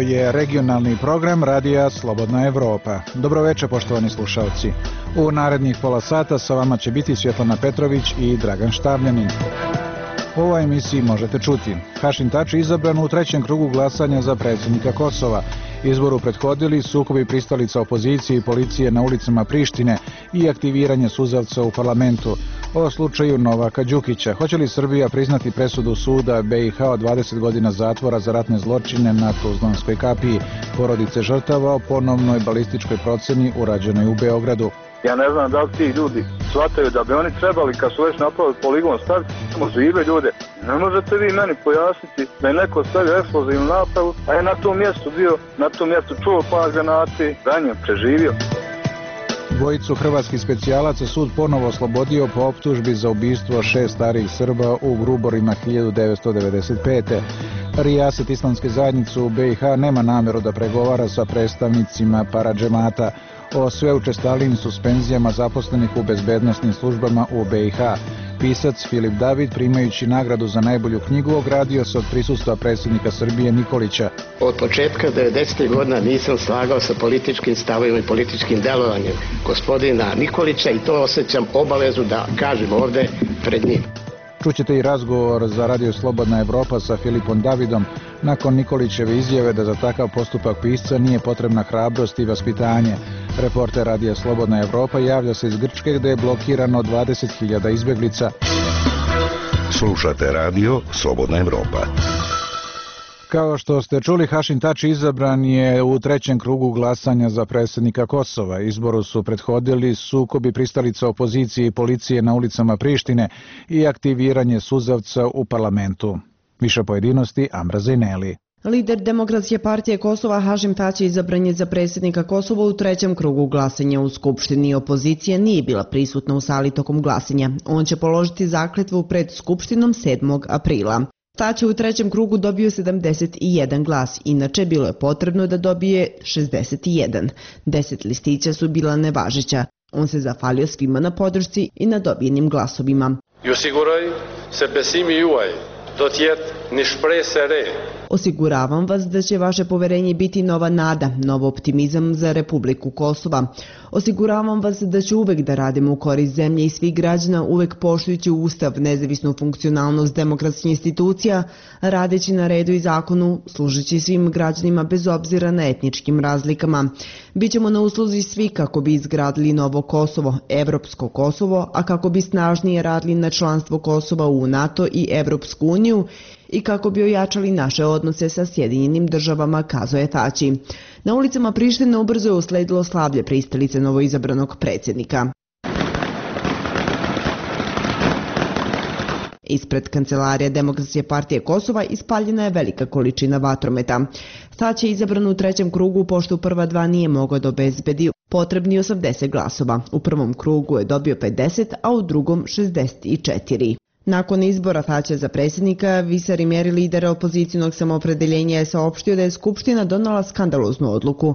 Ovo je regionalni program Radija Slobodna Evropa. Dobroveče, poštovani slušalci. U narednih pola sata sa vama će biti Svjetlana Petrović i Dragan Štavljanin. U ovoj emisiji možete čuti: Hašim Tači izabran u trećem krugu glasanja za predsjednika Kosova. Izboru prethodili sukobi pristalica opozicije i policije na ulicama Prištine i aktiviranje suzavca u parlamentu. O slučaju Novaka Đukića. Hoće li Srbija priznati presudu suda BiH od 20 godina zatvora za ratne zločine na Tuzlanskoj kapiji? Porodice žrtava o ponovnoj balističkoj proceni urađenoj u Beogradu. Ja ne znam da li ti ljudi shvataju da bi oni trebali, kad su već napravili poligon, staviti žive ljude. Ne možete vi meni pojasniti da je neko stavio eksplozivnu napravu, a je na tom mjestu bio, na tom mjestu čuo par granati, ranjen, preživio. Dvojicu hrvatskih specijalaca sud ponovo oslobodio po optužbi za ubistvo 6 starijih Srba u Gruborima 1995. Rijaset islamske zajednice u BiH nema namjeru da pregovara sa predstavnicima paradžemata o sve učestalijim suspenzijama zaposlenih u bezbednosnim službama u BiH. Pisac Filip David, primajući nagradu za najbolju knjigu, ogradio se od prisustva predsjednika Srbije Nikolića. Od početka 90. godina nisam slagao sa političkim stavovima i političkim delovanjem gospodina Nikolića i to osjećam obavezu da kažem ovdje pred njim. Čućete i razgovor za Radio Slobodna Evropa sa Filipom Davidom nakon Nikolićeve izjave da za takav postupak pisca nije potrebna hrabrost i vaspitanje. Reporter Radija Slobodna Evropa javlja se iz Grčke gdje je blokirano 20.000 izbjeglica. Slušate Radio Slobodna Evropa. Kao što ste čuli, Hašim Tači izabran je u trećem krugu glasanja za predsjednika Kosova. Izboru su prethodili sukobi pristalica opozicije i policije na ulicama Prištine i aktiviranje suzavca u parlamentu. Više pojedinosti Amra Zejneli. Lider Demokratske partije Kosova Hašim Tači izabran je za predsjednika Kosova u trećem krugu glasanja u Skupštini. Opozicija nije bila prisutna u sali tokom glasanja. On će položiti zakletvu pred Skupštinom 7. aprila. Tači u trećem krugu dobio 71 glas, inače bilo je potrebno da dobije 61. 10 listića su bila nevažeća. On se zahvalio svima na podršci i na dobijenim glasovima. Osiguravam vas da će vaše poverenje biti nova nada, nov optimizam za Republiku Kosova. Osiguravam vas da ću uvek da radimo u korist zemlje i svih građana, uvek poštujući Ustav, nezavisnu funkcionalnost demokratskih institucija, radeći na redu i zakonu, služeći svim građanima bez obzira na etničkim razlikama. Bićemo na usluzi svi kako bi izgradili novo Kosovo, evropsko Kosovo, a kako bi snažnije radili na članstvo Kosova u NATO i Evropsku uniju i kako bi ojačali naše odnose sa Sjedinjenim državama, kazao je Tači. Na ulicama Prištine ubrzo je usledilo slavlje pristalice novoizabranog predsjednika. Ispred kancelarije Demokratske partije Kosova ispaljena je velika količina vatrometa. Tači je izabran u trećem krugu pošto u prva dva nije mogao da obezbedi potrebni 80 glasova. U prvom krugu je dobio 50, a u drugom 64. Nakon izbora Tačija za predsjednika, Visari Meri, lider opozicijnog samoopredeljenja, je saopštio da je Skupština donala skandaloznu odluku.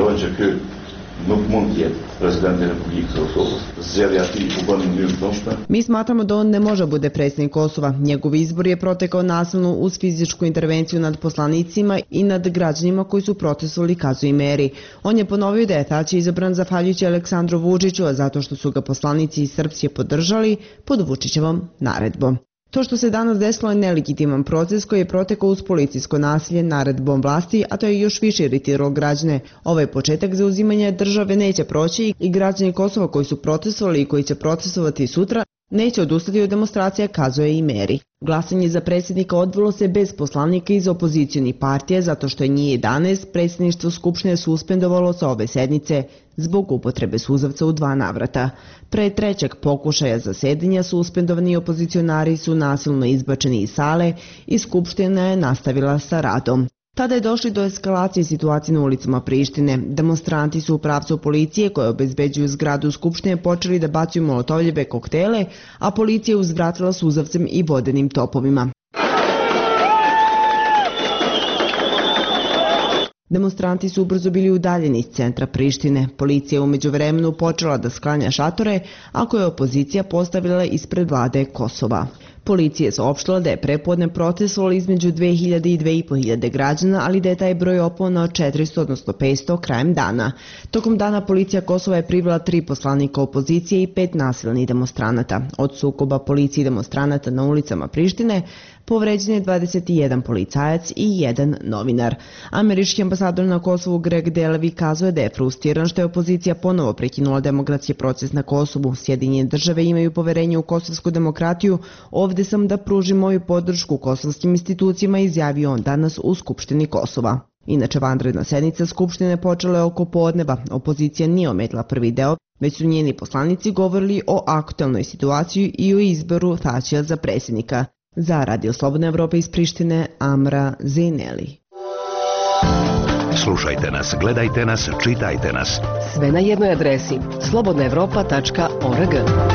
Mi smatramo da on ne može bude predsjednik Kosova. Njegov izbor je protekao nasilno uz fizičku intervenciju nad poslanicima i nad građanima koji su protestovali, kazuje Meri. On je ponovio da je Tači izabran zahvaljujući Aleksandru Vučiću, a zato što su ga poslanici iz Srpske podržali pod Vučićevom naredbom. To što se danas desilo je nelegitiman proces koji je protekao uz policijsko nasilje naredbom vlasti, a to je još više iritiralo građane. Ovaj početak zauzimanja države neće proći i građani Kosova koji su protestovali i koji će protestovati sutra neće odustati od demonstracija, kazuje i Meri. Glasanje za predsjednika odvilo se bez poslanika iz opozicionih partija zato što je njih 11 predsjedništvo Skupštine suspendovalo sa ove sednice zbog upotrebe suzavca u 2 navrata. Pre trećeg pokušaja zasedanja suspendovani opozicionari su nasilno izbačeni iz sale i Skupština je nastavila sa radom. Tada je došli do eskalacije situacije na ulicama Prištine. Demonstranti su u pravcu policije koje obezbeđuju zgradu Skupštine počeli da bacaju molotovljeve koktele, a policija je uzvratila suzavcem i vodenim topovima. Demonstranti su ubrzo bili udaljeni iz centra Prištine. Policija je u međuvremenu počela da sklanja šatore, a koje je opozicija postavila ispred vlade Kosova. Policija je saopštila da je prepodne protestovalo između 2000 i 2500 građana, ali da je taj broj opao na 400, odnosno 500 krajem dana. Tokom dana policija Kosova je privela 3 poslanika opozicije i 5 nasilnih demonstranata. Od sukoba policije i demonstranata na ulicama Prištine povređen je 21 policajac i 1 novinar. Američki ambasador na Kosovu Greg Delevi kazuje da je frustriran što je opozicija ponovo prekinula demokratski proces na Kosovu. Sjedinjene države imaju poverenje u kosovsku demokratiju. Ovde sam da pružim moju podršku kosovskim institucijama, izjavio on danas u Skupštini Kosova. Inače, vanredna sednica Skupštine počela je oko podneva. Opozicija nije ometila prvi deo, već su njeni poslanici govorili o aktualnoj situaciji i o izboru Thaçija za predsjednika. Za Radio Slobodna Evropa iz Prištine, Amra Zineli. Slušajte nas, gledajte nas, čitajte nas. Sve na jednoj adresi slobodnaevropa.org.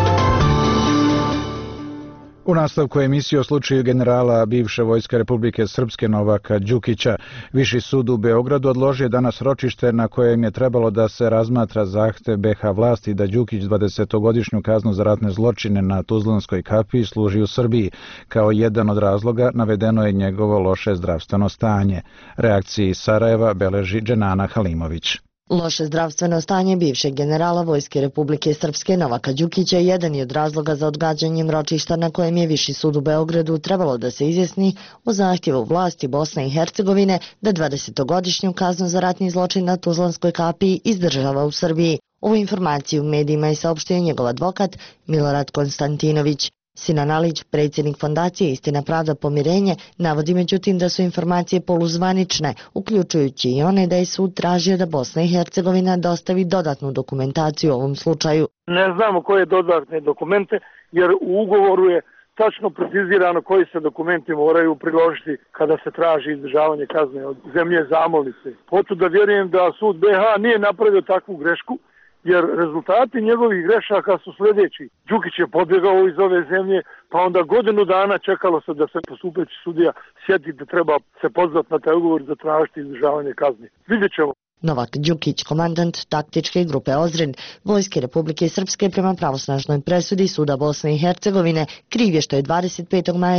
U nastavku emisije o slučaju generala bivše vojske Republike Srpske Novaka Đukića, Viši sud u Beogradu odložio danas ročište na kojem je trebalo da se razmatra zahtev BiH vlasti da Đukić 20-godišnju kaznu za ratne zločine na Tuzlanskoj kapiji služi u Srbiji. Kao jedan od razloga navedeno je njegovo loše zdravstveno stanje. Reakciji iz Sarajeva beleži Dženana Halimović. Loše zdravstveno stanje bivšeg generala Vojske Republike Srpske Novaka Đukića jedan je od razloga za odgađanjem ročišta na kojem je Viši sud u Beogradu trebalo da se izjasni o zahtjevu vlasti Bosne i Hercegovine da 20-godišnju kaznu za ratni zločin na Tuzlanskoj kapiji izdržava u Srbiji. Ovu informaciju u medijima je saopštio njegov advokat Milorad Konstantinović. Sinan Alić, predsjednik fondacije Istina, pravda, pomirenje, navodi međutim da su informacije poluzvanične, uključujući i one da je sud tražio da Bosna i Hercegovina dostavi dodatnu dokumentaciju u ovom slučaju. Ne znamo koje dodatne dokumente, jer u ugovoru je tačno precizirano koji se dokumenti moraju priložiti kada se traži izdržavanje kazne od zemlje zamolnice. Hoću da vjerujem da sud BiH nije napravio takvu grešku, jer rezultati njegovih grešaka su sljedeći. Đukić je pobjegao iz ove zemlje, pa onda godinu dana čekalo se da se postupeći sudija sjeti da treba se pozvati na taj ugovor za tražiti izdržavanje kazne. Vidjet ćemo. Novak Đukić, komandant taktičke grupe Ozren, Vojske Republike Srpske prema pravosnažnoj presudi Suda Bosne i Hercegovine, kriv je što je 25. maja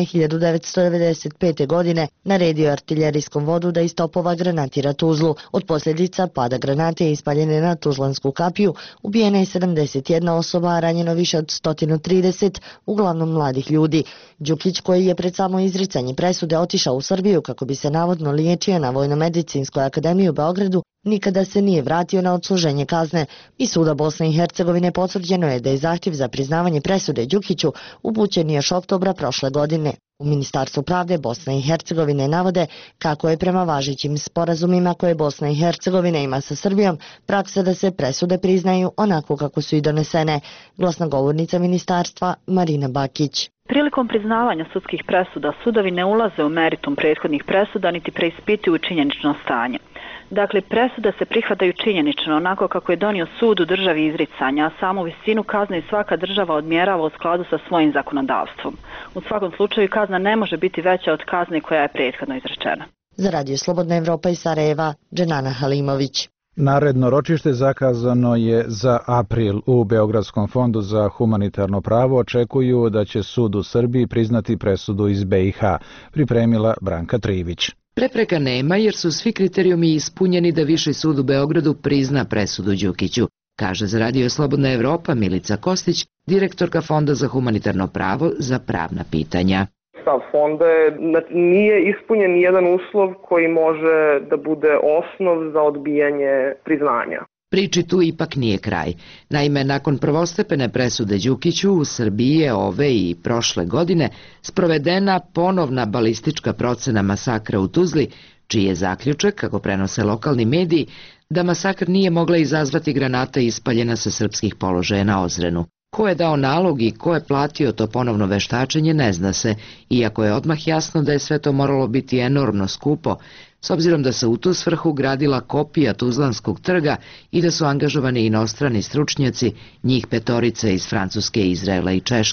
1995. godine naredio artiljerijskom vodu da iz topova granatira Tuzlu. Od posljedica pada granate ispaljene na Tuzlansku kapiju ubijena je 71 osoba, a ranjeno više od 130, uglavnom mladih ljudi. Đukić, koji je pred samo izricanje presude otišao u Srbiju kako bi se navodno liječio na Vojno-medicinskoj akademiji u Beogradu, nikada se nije vratio na odsluženje kazne. Iz Suda Bosne i Hercegovine potvrđeno je da je zahtjev za priznavanje presude Đukiću upućen još oktobra prošle godine. U Ministarstvu pravde Bosne i Hercegovine navode kako je prema važećim sporazumima koje Bosna i Hercegovina ima sa Srbijom praksa da se presude priznaju onako kako su i donesene. Glasnogovornica ministarstva Marina Bakić. Prilikom priznavanja sudskih presuda sudovi ne ulaze u meritum prethodnih presuda niti preispituju činjenično stanje. Dakle, presude se prihvataju činjenično onako kako je donio sud u državi izricanja, a samu visinu kazne svaka država odmjerava u skladu sa svojim zakonodavstvom. U svakom slučaju kazna ne može biti veća od kazne koja je prethodno izrečena. Za Radio Slobodna Evropa iz Sarajeva, Dženana Halimović. Naredno ročište zakazano je za april. U Beogradskom fondu za humanitarno pravo očekuju da će sud u Srbiji priznati presudu iz BiH, pripremila Branka Trivić. Prepreka nema jer su svi kriterijumi ispunjeni da Viši sud u Beogradu prizna presudu Đukiću, kaže za Radio Slobodna Evropa Milica Kostić, direktorka Fonda za humanitarno pravo za pravna pitanja. Stav fonda je da nije ispunjen nijedan uslov koji može da bude osnov za odbijanje priznanja. Priči tu ipak nije kraj. Naime, nakon prvostepene presude Đukiću u Srbiji je ove i prošle godine sprovedena ponovna balistička procena masakra u Tuzli, čiji je zaključak, kako prenose lokalni mediji, da masakr nije mogla izazvati granata ispaljena sa srpskih položaja na Ozrenu. Ko je dao nalog i ko je platio to ponovno veštačenje ne zna se, iako je odmah jasno da je sve to moralo biti enormno skupo, s obzirom da se u tu svrhu gradila kopija Tuzlanskog trga i da su angažovani inostrani stručnjaci, njih 5 iz Francuske, Izraela i Češke.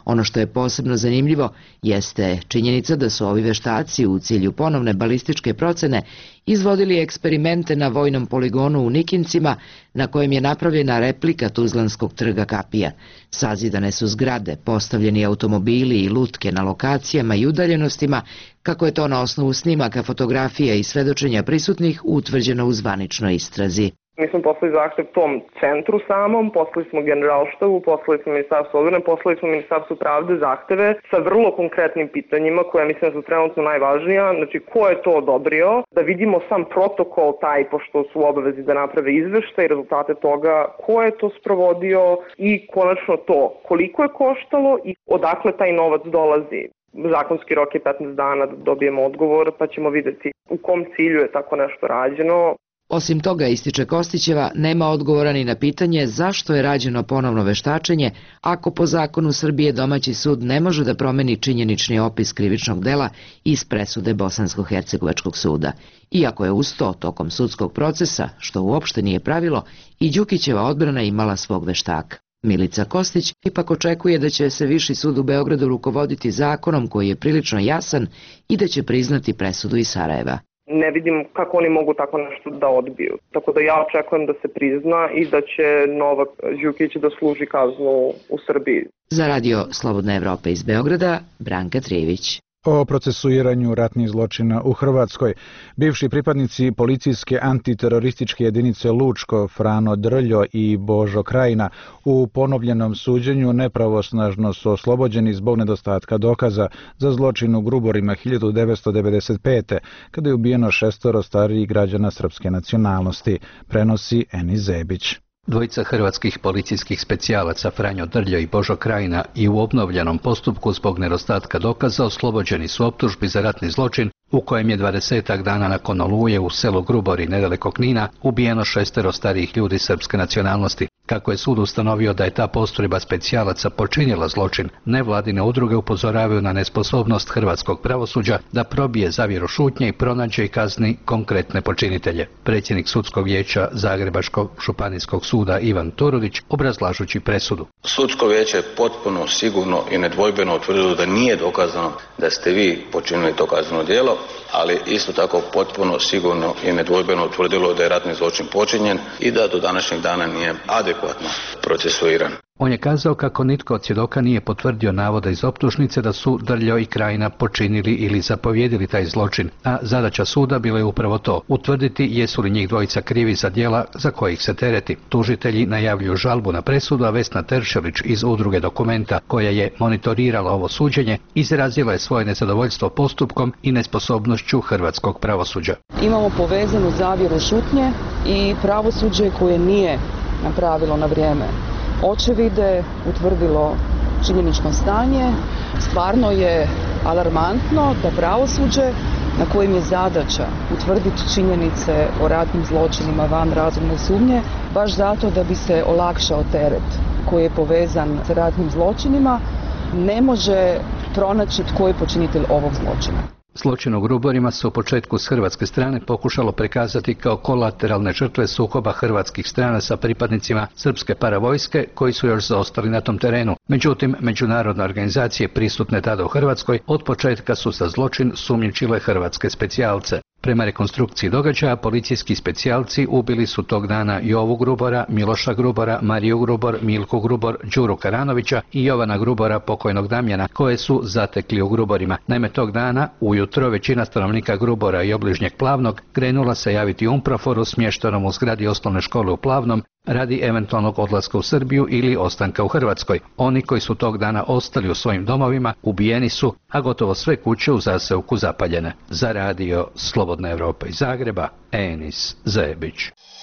Ono što je posebno zanimljivo jeste činjenica da su ovi veštaci u cilju ponovne balističke procene izvodili eksperimente na vojnom poligonu u Nikincima, na kojem je napravljena replika Tuzlanskog trga kapija. Sazidane su zgrade, postavljeni automobili i lutke na lokacijama i udaljenostima, kako je to na osnovu snimaka, fotografija i svedočenja prisutnih utvrđeno u zvaničnoj istrazi. Mi smo poslali zahtev tom centru samom, poslali smo generalštabu, poslali smo ministarstvo odbrane, poslali smo ministarstvo pravde zahteve sa vrlo konkretnim pitanjima koja mislim da su trenutno najvažnija. Znači, ko je to odobrio, da vidimo sam protokol taj, pošto su u obavezi da naprave izveštaj i rezultate toga, ko je to sprovodio i konačno to, koliko je koštalo i odakle taj novac dolazi. Zakonski rok je 15 dana da dobijemo odgovor, pa ćemo videti u kom cilju je tako nešto rađeno. Osim toga, ističe Kostićeva, nema odgovora ni na pitanje zašto je rađeno ponovno veštačenje ako po zakonu Srbije domaći sud ne može da promeni činjenični opis krivičnog dela iz presude Bosansko-Hercegovačkog suda. Iako je uz to tokom sudskog procesa, što uopšte nije pravilo, i Đukićeva odbrana imala svog veštaka. Milica Kostić ipak očekuje da će se Viši sud u Beogradu rukovoditi zakonom koji je prilično jasan i da će priznati presudu iz Sarajeva. Ne vidim kako oni mogu tako nešto da odbiju. Tako da ja očekujem da se prizna i da će Novak Đukić da služi kaznu u Srbiji. Za Radio Slobodna Evropa iz Beograda, Branka Trijević. O procesuiranju ratnih zločina u Hrvatskoj. Bivši pripadnici policijske antiterorističke jedinice Lučko, Frano Drljo i Božo Krajina u ponovljenom suđenju nepravosnažno su oslobođeni zbog nedostatka dokaza za zločin u Gruborima 1995. kada je ubijeno 6 starijih građana srpske nacionalnosti, prenosi Eni Zebić. Dvojica hrvatskih policijskih specijalaca Franjo Drljo i Božo Krajina i u obnovljenom postupku zbog nedostatka dokaza oslobođeni su optužbi za ratni zločin u kojem je 20 dana nakon Oluje u selu Grubori nedaleko Knina ubijeno 6 starijih ljudi srpske nacionalnosti. Kako je sud ustanovio da je ta postrojba specijalaca počinila zločin, nevladine udruge upozoravaju na nesposobnost hrvatskog pravosuđa da probije zavjeru šutnje i pronađe i kazni konkretne počinitelje. Predsjednik sudskog vijeća Zagrebačkog županijskog suda Ivan Turudić obrazlažući presudu. Sudsko vijeće je potpuno sigurno i nedvojbeno utvrdilo da nije dokazano da ste vi počinili to kazneno djelo, ali isto tako potpuno sigurno i nedvojbeno utvrdilo da je ratni zločin počinjen i da do današnjeg dana nije adekvatno procesuiran. On je kazao kako nitko od svjedoka nije potvrdio navode iz optužnice da su Drljo i Krajina počinili ili zapovjedili taj zločin, a zadaća suda bila je upravo to, utvrditi jesu li njih dvojica krivi za djela za kojih se tereti. Tužitelji najavljuju žalbu na presudu, a Vesna Teršelić iz udruge Dokumenta, koja je monitorirala ovo suđenje, izrazila je svoje nezadovoljstvo postupkom i nesposobnošću hrvatskog pravosuđa. Imamo povezanu zavjeru šutnje i pravosuđe koje nije napravilo na vrijeme očevide, utvrdilo činjenično stanje. Stvarno je alarmantno da pravosuđe na kojem je zadaća utvrditi činjenice o ratnim zločinima van razumne sumnje, baš zato da bi se olakšao teret koji je povezan s ratnim zločinima, ne može pronaći tko je počinitelj ovog zločina. Zločin u Gruborima se u početku s hrvatske strane pokušalo prikazati kao kolateralne žrtve sukoba hrvatskih strana sa pripadnicima srpske paravojske koji su još zaostali na tom terenu. Međutim, međunarodne organizacije prisutne tada u Hrvatskoj od početka su za zločin sumnjičile hrvatske specijalce. Prema rekonstrukciji događaja, policijski specijalci ubili su tog dana Jovu Grubora, Miloša Grubora, Mariju Grubor, Milku Grubor, Đuru Karanovića i Jovana Grubora, pokojnog Damjana, koje su zatekli u Gruborima. Naime, tog dana, ujutro, većina stanovnika Grubora i obližnjeg Plavnog krenula se javiti Umproforu smještenom u zgradi osnovne škole u Plavnom radi eventualnog odlaska u Srbiju ili ostanka u Hrvatskoj. Oni koji su tog dana ostali u svojim domovima ubijeni su, a gotovo sve kuće u zaseoku zapaljene. Za Radio Slobodna Evropa iz Zagreba, Enis Zebić.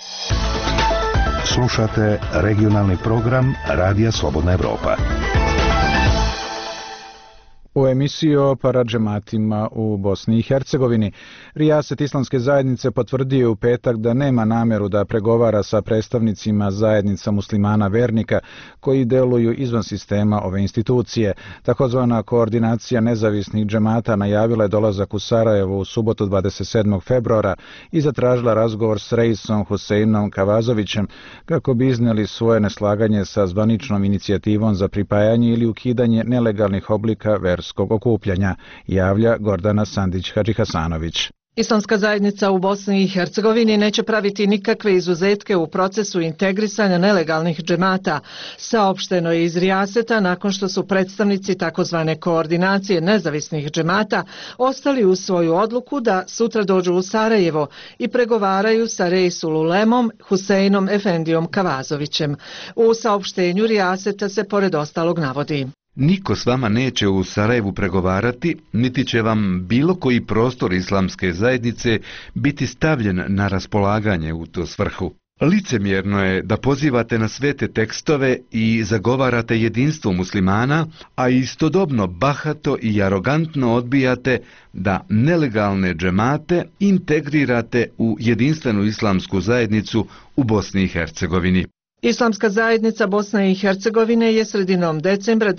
Slušate regionalni program Radija Slobodna Evropa. U emisiji o paradžematima u Bosni i Hercegovini, Rijaset Islamske zajednice potvrdio u petak da nema namjeru da pregovara sa predstavnicima zajednica muslimana vernika koji deluju izvan sistema ove institucije. Takozvana koordinacija nezavisnih džemata najavila je dolazak u Sarajevo u subotu 27. februara i zatražila razgovor s reisom Huseinom Kavazovićem kako bi iznijeli svoje neslaganje sa zvaničnom inicijativom za pripajanje ili ukidanje nelegalnih oblika verskog okupljanja, javlja Gordana Sandić-Hadžihasanović. Islamska zajednica u Bosni i Hercegovini neće praviti nikakve izuzetke u procesu integrisanja nelegalnih džemata, saopšteno je iz Rijaseta nakon što su predstavnici takozvane koordinacije nezavisnih džemata ostali uz svoju odluku da sutra dođu u Sarajevo i pregovaraju sa Reisul Ulemom Huseinom Efendijom Kavazovićem. U saopštenju Rijaseta se pored ostalog navodi: Niko s vama neće u Sarajevu pregovarati, niti će vam bilo koji prostor islamske zajednice biti stavljen na raspolaganje u tu svrhu. Licemjerno je da pozivate na svete tekstove i zagovarate jedinstvo muslimana, a istodobno bahato i arogantno odbijate da nelegalne džemate integrirate u jedinstvenu islamsku zajednicu u Bosni i Hercegovini. Islamska zajednica Bosne i Hercegovine je sredinom decembra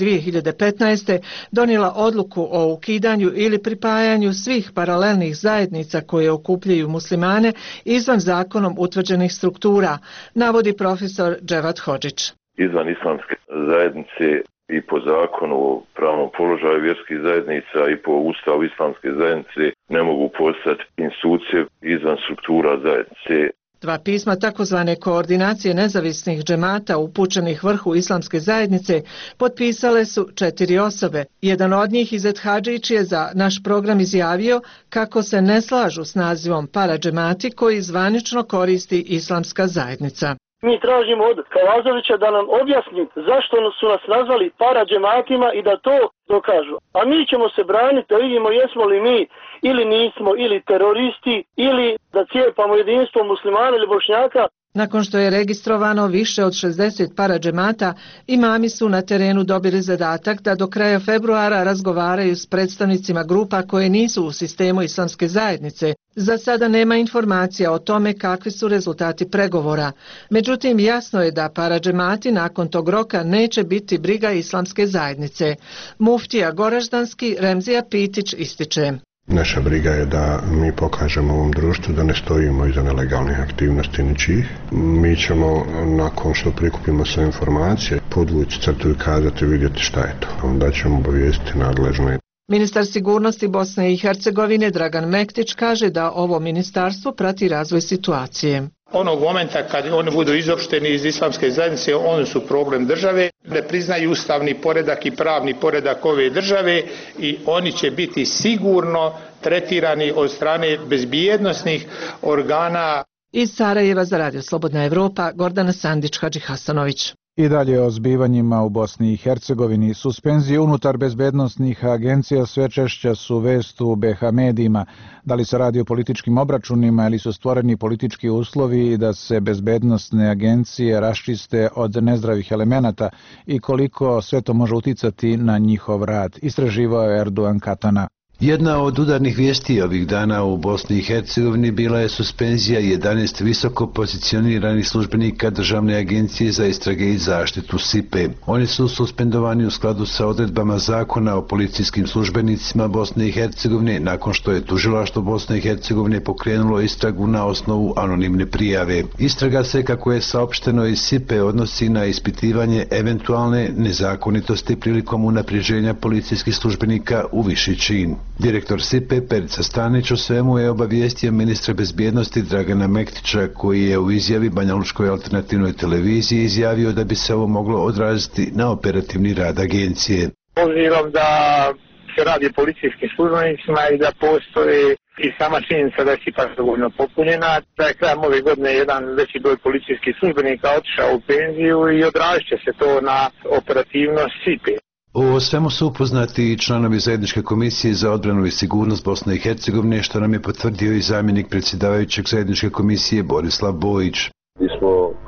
2015. donijela odluku o ukidanju ili pripajanju svih paralelnih zajednica koje okupljaju muslimane izvan zakonom utvrđenih struktura, navodi profesor Dževat Hodžić. Izvan islamske zajednice i po zakonu o pravnom položaju vjerskih zajednica i po ustavu islamske zajednice ne mogu postati institucije izvan struktura zajednice. Dva pisma takozvane koordinacije nezavisnih džemata upućenih vrhu islamske zajednice potpisale su 4 osobe. Jedan od njih, Izet Hadžić, je za naš program izjavio kako se ne slažu s nazivom paradžemati koji zvanično koristi islamska zajednica. Mi tražimo od Kavazovića da nam objasni zašto su nas nazvali paradžematima i da to dokažu. A mi ćemo se braniti da vidimo jesmo li mi ili nismo ili teroristi ili da cijepamo jedinstvo muslimana ili bošnjaka. Nakon što je registrovano više od 60 paradžemata, imami su na terenu dobili zadatak da do kraja februara razgovaraju s predstavnicima grupa koje nisu u sistemu islamske zajednice. Za sada nema informacija o tome kakvi su rezultati pregovora. Međutim, jasno je da paradžemati nakon tog roka neće biti briga islamske zajednice. Muftija Goraždanski Remzija Pitić ističe: Naša briga je da mi pokažemo ovom društvu da ne stojimo iza nelegalnih aktivnosti ničih. Mi ćemo, nakon što prikupimo sve informacije, podvući crtu i kazati, vidjeti šta je to. Onda ćemo obavijestiti nadležne. Ministar sigurnosti Bosne i Hercegovine Dragan Mektić kaže da ovo ministarstvo prati razvoj situacije. Onog momenta kad oni budu izopšteni iz islamske zajednice, oni su problem države, ne priznaju ustavni poredak i pravni poredak ove države i oni će biti sigurno tretirani od strane bezbjednosnih organa. Iz Sarajeva za Radio Slobodna Evropa, Gordana Sandić-Hadžihasanović. I dalje o zbivanjima u Bosni i Hercegovini. Suspenzije unutar bezbednosnih agencija sve češća su vest u BH medijima. Da li se radi o političkim obračunima ili su stvoreni politički uslovi da se bezbednosne agencije raščiste od nezdravih elemenata i koliko sve to može uticati na njihov rad, istraživao je Erdogan Katana. Jedna od udarnih vijesti ovih dana u Bosni i Hercegovini bila je suspenzija 11 visoko pozicioniranih službenika Državne agencije za istrage i zaštitu SIPE. Oni su suspendovani u skladu sa odredbama zakona o policijskim službenicima Bosne i Hercegovine nakon što je tužilaštvo Bosne i Hercegovine pokrenulo istragu na osnovu anonimne prijave. Istraga se, kako je saopšteno iz SIPE, odnosi na ispitivanje eventualne nezakonitosti prilikom unapređenja policijskih službenika u viši čin. Direktor SIPE Perica Stanić o svemu je obavijestio ministra bezbjednosti Dragana Mektića, koji je u izjavi Banjalučkoj alternativnoj televiziji izjavio da bi se ovo moglo odraziti na operativni rad agencije. Obzirom da se radi o policijskim službenicima i da postoji i sama činjenica da je SIPA dovoljno popunjena, da je krajem ove godine jedan veći broj policijskih službenika otišao u penziju i odrazit će se to na operativnost SIPE. O svemu su upoznati i članovi Zajedničke komisije za odbranu i sigurnost Bosne i Hercegovine, što nam je potvrdio i zamjenik predsjedavajućeg Zajedničke komisije Borislav Bojić. Mi smo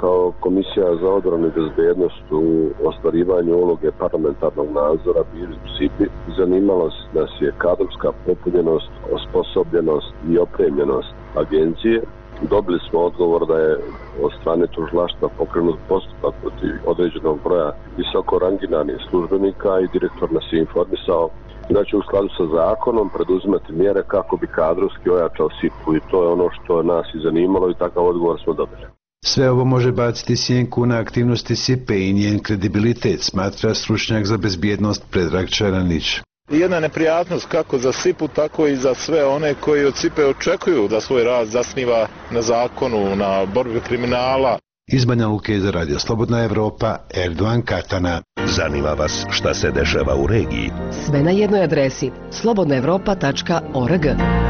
kao Komisija za obranu i bezbednost u ostvarivanju uloge parlamentarnog nadzora bili u SIPI. Zanimalo nas je kadrovska popunjenost, osposobljenost i opremljenost agencije. Dobili smo odgovor da je od strane tužilaštva pokrenut postupak protiv određenog broja visoko rangiranih službenika i direktor nas je informisao da će u skladu sa zakonom preduzimati mjere kako bi kadrovski ojačao SIP-u i to je ono što nas i zanimalo i takav odgovor smo dobili. Sve ovo može baciti sjenku na aktivnosti SIP-e i njen kredibilitet, smatra stručnjak za bezbjednost Predrag Čaranić. Jedna neprijatnost kako za SIP-u, tako i za sve one koji od SIP-e očekuju da svoj rad zasniva na zakonu, na borbi kriminala. Iz Banja Luke za Radio Slobodna Evropa, Erdogan Katana. Zanima vas šta se dešava u regiji? Sve na jednoj adresi slobodnaevropa.org.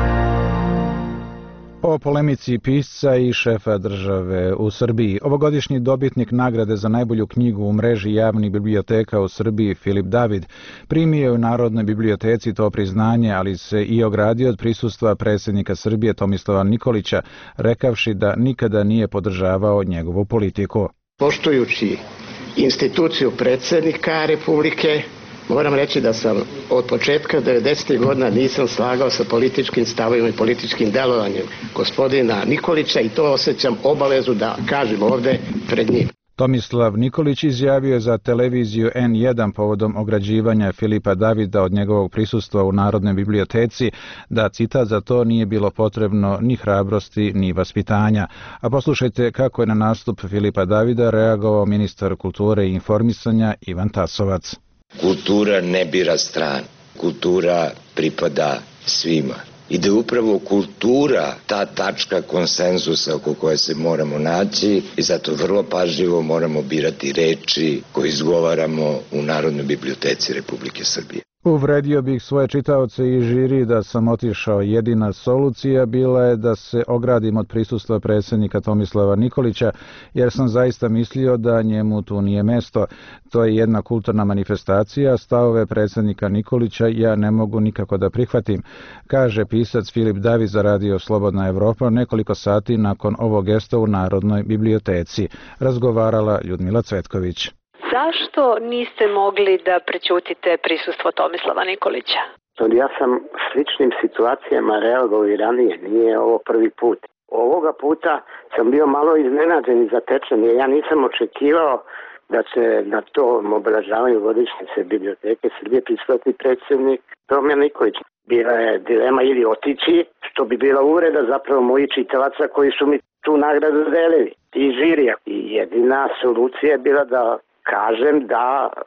O polemici pisca i šefa države u Srbiji. Ovogodišnji dobitnik nagrade za najbolju knjigu u mreži javnih biblioteka u Srbiji, Filip David, primio je u Narodnoj biblioteci to priznanje, ali se i ogradio od prisustva predsjednika Srbije Tomislava Nikolića, rekavši da nikada nije podržavao njegovu politiku. Poštujući instituciju predsjednika Republike, moram reći da sam od početka 90. godina nisam slagao sa političkim stavovima i političkim delovanjem gospodina Nikolića i to osjećam obavezu da kažem ovde pred njim. Tomislav Nikolić izjavio je za televiziju N1 povodom ograđivanja Filipa Davida od njegovog prisustva u Narodnoj biblioteci da, citat, za to nije bilo potrebno ni hrabrosti ni vaspitanja. A poslušajte kako je na nastup Filipa Davida reagovao ministar kulture i informisanja Ivan Tasovac. Kultura ne bira stranu, kultura pripada svima. I da je upravo kultura ta tačka konsenzusa oko koje se moramo naći i zato vrlo pažljivo moramo birati reči koje izgovaramo u Narodnoj biblioteci Republike Srbije. Uvredio bih svoje čitaoce i žiri da sam otišao. Jedina solucija bila je da se ogradim od prisustva predsjednika Tomislava Nikolića, jer sam zaista mislio da njemu tu nije mesto. To je jedna kulturna manifestacija, stavove predsjednika Nikolića ja ne mogu nikako da prihvatim, kaže pisac Filip David za Radio Slobodna Evropa nekoliko sati nakon ovog gesta u Narodnoj biblioteci. Razgovarala Ljudmila Cvetković. Zašto niste mogli da prećutite prisustvo Tomislava Nikolića? Ja sam sličnim situacijama reagovao i ranije, nije ovo prvi put. Ovoga puta sam bio malo iznenađen i zatečen, jer ja nisam očekivao da će na tom obeležavanju godišnjice Biblioteke Srbije prisustvovati predsjednik Tomislav Nikolić. Bila je dilema ili otići, što bi bila uvreda zapravo mojih čitalaca koji su mi tu nagradu delili i žirija. I jedina solucija je bila da kažem da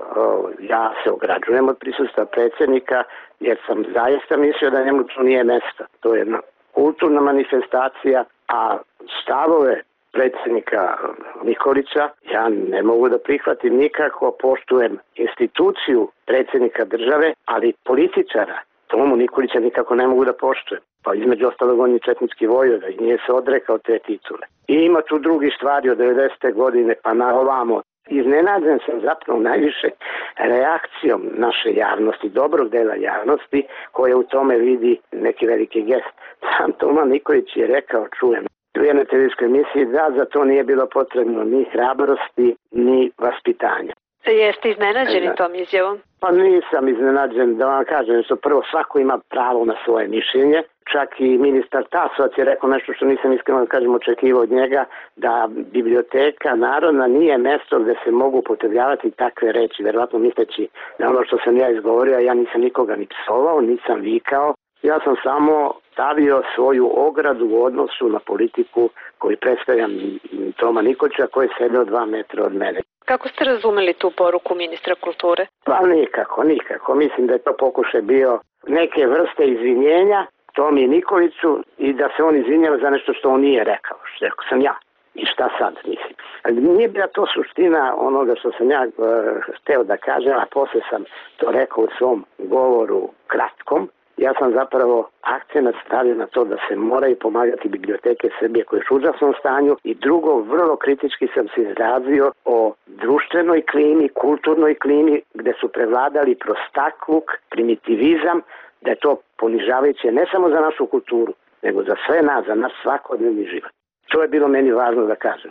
ja se ograđujem od prisustva predsjednika jer sam zaista mislio da njemu tu nije mjesto. To je jedna kulturna manifestacija, a stavove predsjednika Nikolića ja ne mogu da prihvatim nikako, poštujem instituciju predsjednika države, ali političara Tomu Nikolića nikako ne mogu da poštujem. Pa između ostalog on je četnički vojvoda i nije se odrekao te titule. I ima tu drugi stvari od 90. godine pa na ovamo. Iznenađen sam zapravo najviše reakcijom naše javnosti, dobrog dela javnosti, koje u tome vidi neki veliki gest. Sam Toma Nikolić je rekao, čujem, u jednoj televizijskoj emisiji da za to nije bilo potrebno ni hrabrosti, ni vaspitanja. Jeste iznenađeni tom izjavom? Pa nisam iznenađen, da vam kažem, što prvo svako ima pravo na svoje mišljenje. Čak i ministar Tasovac je rekao nešto što nisam iskreno da kažem očekivao od njega, da biblioteka narodna nije mesto gde se mogu upotrebljavati takve reči, verovatno misleći da ono što sam ja izgovorio, ja nisam nikoga ni psovao, nisam vikao. Ja sam samo stavio svoju ogradu u odnosu na politiku koju predstavljam Toma Nikolića koji je sedeo 2 metra od mene. Kako ste razumeli tu poruku ministra kulture? Pa nikako. Mislim da je to pokušaj bio neke vrste izvinjenja Tomi Nikoliću i da se on izvinjava za nešto što on nije rekao. Što rekao sam ja. I šta sad, mislim. Ali nije bila to suština onoga što sam ja hteo da kažem, a posle sam to rekao u svom govoru kratkom. Ja sam zapravo akcenat stavio na to da se moraju pomagati biblioteke Srbije koje su u užasnom stanju i drugo, vrlo kritički sam se izrazio o društvenoj klimi, kulturnoj klimi gde su prevladali prostakluk, primitivizam, da je to ponižavajuće ne samo za našu kulturu, nego za sve nas, za naš svakodnevni život. To je bilo meni važno da kažem.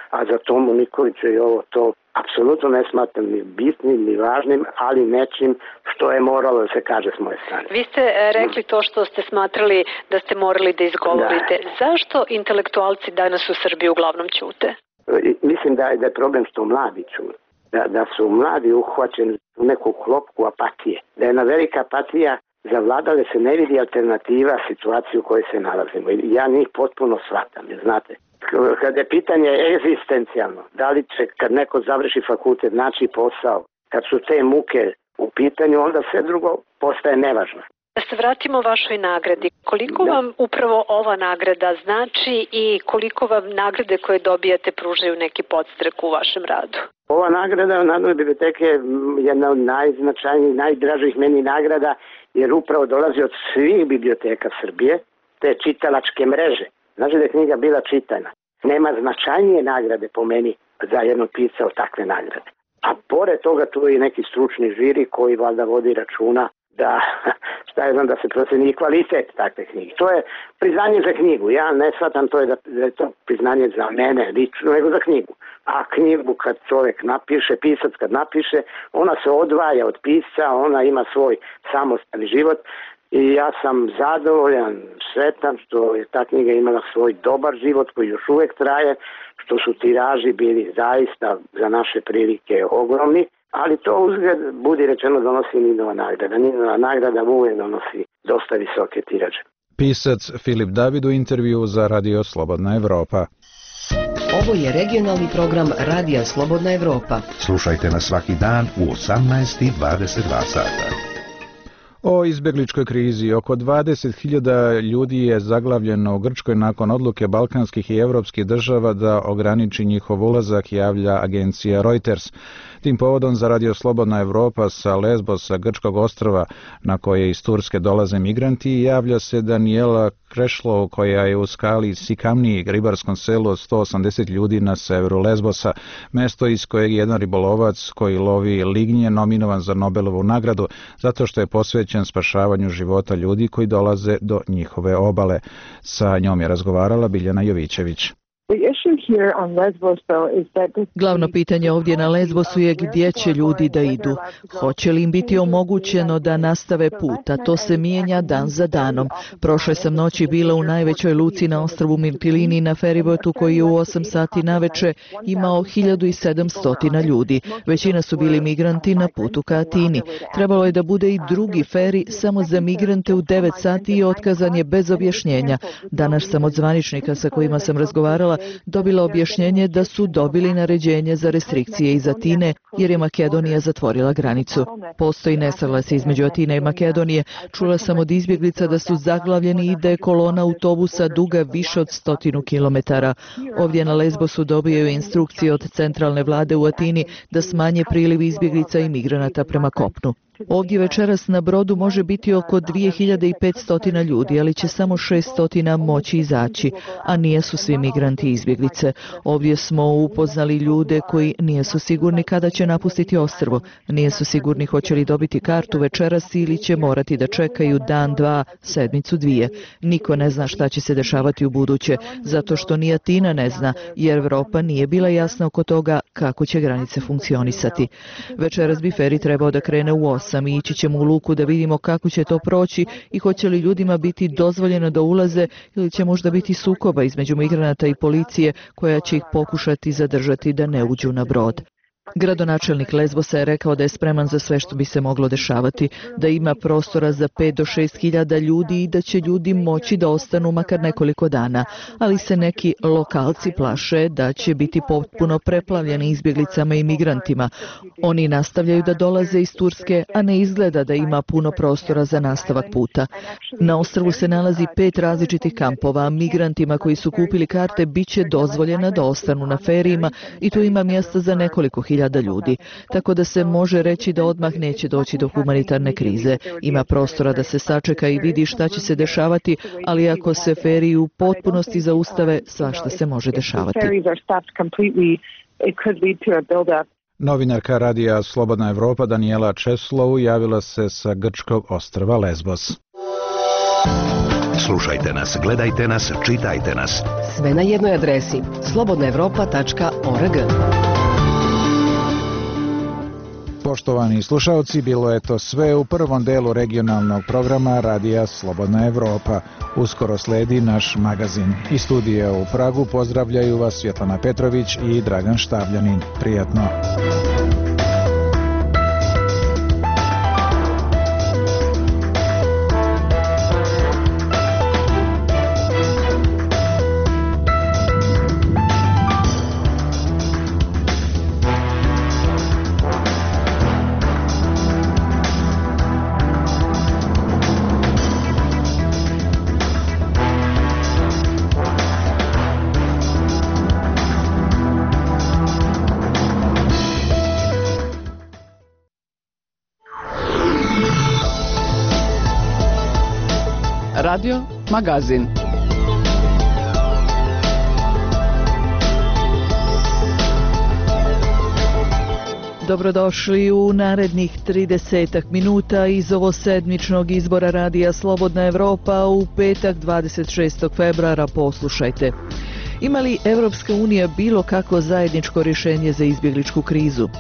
a za Tomu Nikolića i ovo to apsolutno ne smatram ni bitnim, ni važnim, ali nečim što je moralo da se kaže s moje strane. Vi ste rekli to što ste smatrali da ste morali da izgovorite. Da. Zašto intelektualci danas u Srbiji uglavnom ćute? Mislim da je problem što mladi ćute. Da su mladi uhvaćeni u neku klopku apatije. Da je jedna velika apatija zavladala, se ne vidi alternativa situaciju u kojoj se nalazimo. Ja njih potpuno shvatam, znate. Kada je pitanje egzistencijalno, da li će kad neko završi fakultet naći posao, kad su te muke u pitanju, onda sve drugo postaje nevažno. Da se vratimo vašoj nagradi. Koliko vam upravo ova nagrada znači i koliko vam nagrade koje dobijate pružaju neki podstrek u vašem radu? Ova nagrada u Narodnoj biblioteki je jedna od najznačajnijih, najdražih meni nagrada, jer upravo dolazi od svih biblioteka Srbije, te čitalačke mreže. Znači da je knjiga bila čitana. Nema značajnije nagrade po meni za jednog pisca od takve nagrade. A pored toga tu je i neki stručni žiri koji valjda vodi računa da, da se proceni kvalitet takve knjige. To je priznanje za knjigu. Ja ne shvatam to da je to priznanje za mene lično, nego za knjigu. A knjigu kad čovjek napiše, pisac kad napiše, ona se odvaja od pisca, ona ima svoj samostalni život i ja sam zadovoljan, sretan što je ta knjiga imala svoj dobar život koji još uvijek traje, što su tiraži bili zaista za naše prilike ogromni. Ali to uzgled, budi rečeno, donosi Ninova nagrada. Ninova nagrada uvijek donosi dosta visoke tiraže. Pisac Filip David u intervju za Radio Slobodna Evropa. Ovo je regionalni program Radija Slobodna Evropa. Slušajte nas svaki dan u 18:22 sata. O izbjegličkoj krizi. Oko 20.000 ljudi je zaglavljeno u Grčkoj nakon odluke balkanskih i evropskih država da ograniči njihov ulazak, javlja agencija Reuters. Tim povodom za Radio Slobodna Evropa sa Lesbosa, grčkog ostrva na koje iz Turske dolaze migranti, javlja se Daniela Krešlo, koja je u skali Sikamniji, ribarskom selu od 180 ljudi na severu Lesbosa, mesto iz kojeg jedan ribolovac koji lovi lignje nominovan za Nobelovu nagradu zato što je posvećen spašavanju života ljudi koji dolaze do njihove obale. Sa njom je razgovarala Biljana Jovićević. Glavno pitanje ovdje na Lesbosu je gdje će ljudi da idu. Hoće li im biti omogućeno da nastave put, a to se mijenja dan za danom. Prošle sam noći bila u najvećoj luci na ostrvu Mytilini na feribotu koji je u 8 sati naveče imao 1700 ljudi. Većina su bili migranti na putu ka Atini. Trebalo je da bude i drugi feri samo za migrante u 9 sati i otkazan je bez objašnjenja. Danas sam od zvaničnika sa kojima sam razgovarala dobila objašnjenje da su dobili naređenje za restrikcije iz Atine jer je Makedonija zatvorila granicu. Postoji nesaglasje između Atine i Makedonije. Čula sam od izbjeglica da su zaglavljeni i da je kolona autobusa duga više od 100 kilometara. Ovdje na Lesbosu dobijaju instrukcije od centralne vlade u Atini da smanje priliv izbjeglica i migranata prema kopnu. Ovdje večeras na brodu može biti oko 2500 ljudi, ali će samo 600 moći izaći, a nijesu svi migranti i izbjeglice. Ovdje smo upoznali ljude koji nijesu sigurni kada će napustiti ostrvo. Nijesu sigurni hoće li dobiti kartu večeras ili će morati da čekaju dan, dva, sedmicu, dvije. Niko ne zna šta će se dešavati u buduće, zato što ni Atina ne zna, jer Evropa nije bila jasna oko toga kako će granice funkcionisati. Večeras bi feri trebao da krene u 8 i ići ćemo u luku da vidimo kako će to proći i hoće li ljudima biti dozvoljeno da ulaze ili će možda biti sukoba između migranata i policije koja će ih pokušati zadržati da ne uđu na brod. Gradonačelnik Lesbosa je rekao da je spreman za sve što bi se moglo dešavati, da ima prostora za 5 do 6 hiljada ljudi i da će ljudi moći da ostanu makar nekoliko dana, ali se neki lokalci plaše da će biti potpuno preplavljeni izbjeglicama i migrantima. Oni nastavljaju da dolaze iz Turske, a ne izgleda da ima puno prostora za nastavak puta. Na ostrvu se nalazi 5 različitih kampova, a migrantima koji su kupili karte bit će dozvoljeno da ostanu na ferijima i tu ima mjesta za nekoliko hiljada ljudi, tako da se može reći da odmah neće doći do humanitarne krize. Ima prostora da se sačeka i vidi šta će se dešavati, ali ako se feriji u potpunosti zaustave, svašta se može dešavati. Novinarka Radija Slobodna Evropa Daniela Česlov javila se sa grčkog ostrva Lesbos. Slušajte nas, gledajte nas, čitajte nas. Sve na jednoj adresi slobodnaevropa.org. Poštovani slušalci, bilo je to sve u prvom delu regionalnog programa Radija Slobodna Evropa. Uskoro sledi naš magazin. Iz studija u Pragu pozdravljaju vas Svjetlana Petrović i Dragan Štavljanin. Prijatno! Radio Magazin. Dobrodošli u narednih 30 minuta iz ovo sedmičnog izbora Radija Slobodna Evropa u petak 26. februara. Poslušajte. Ima li Evropska unija bilo kako zajedničko rješenje za izbjegličku krizu?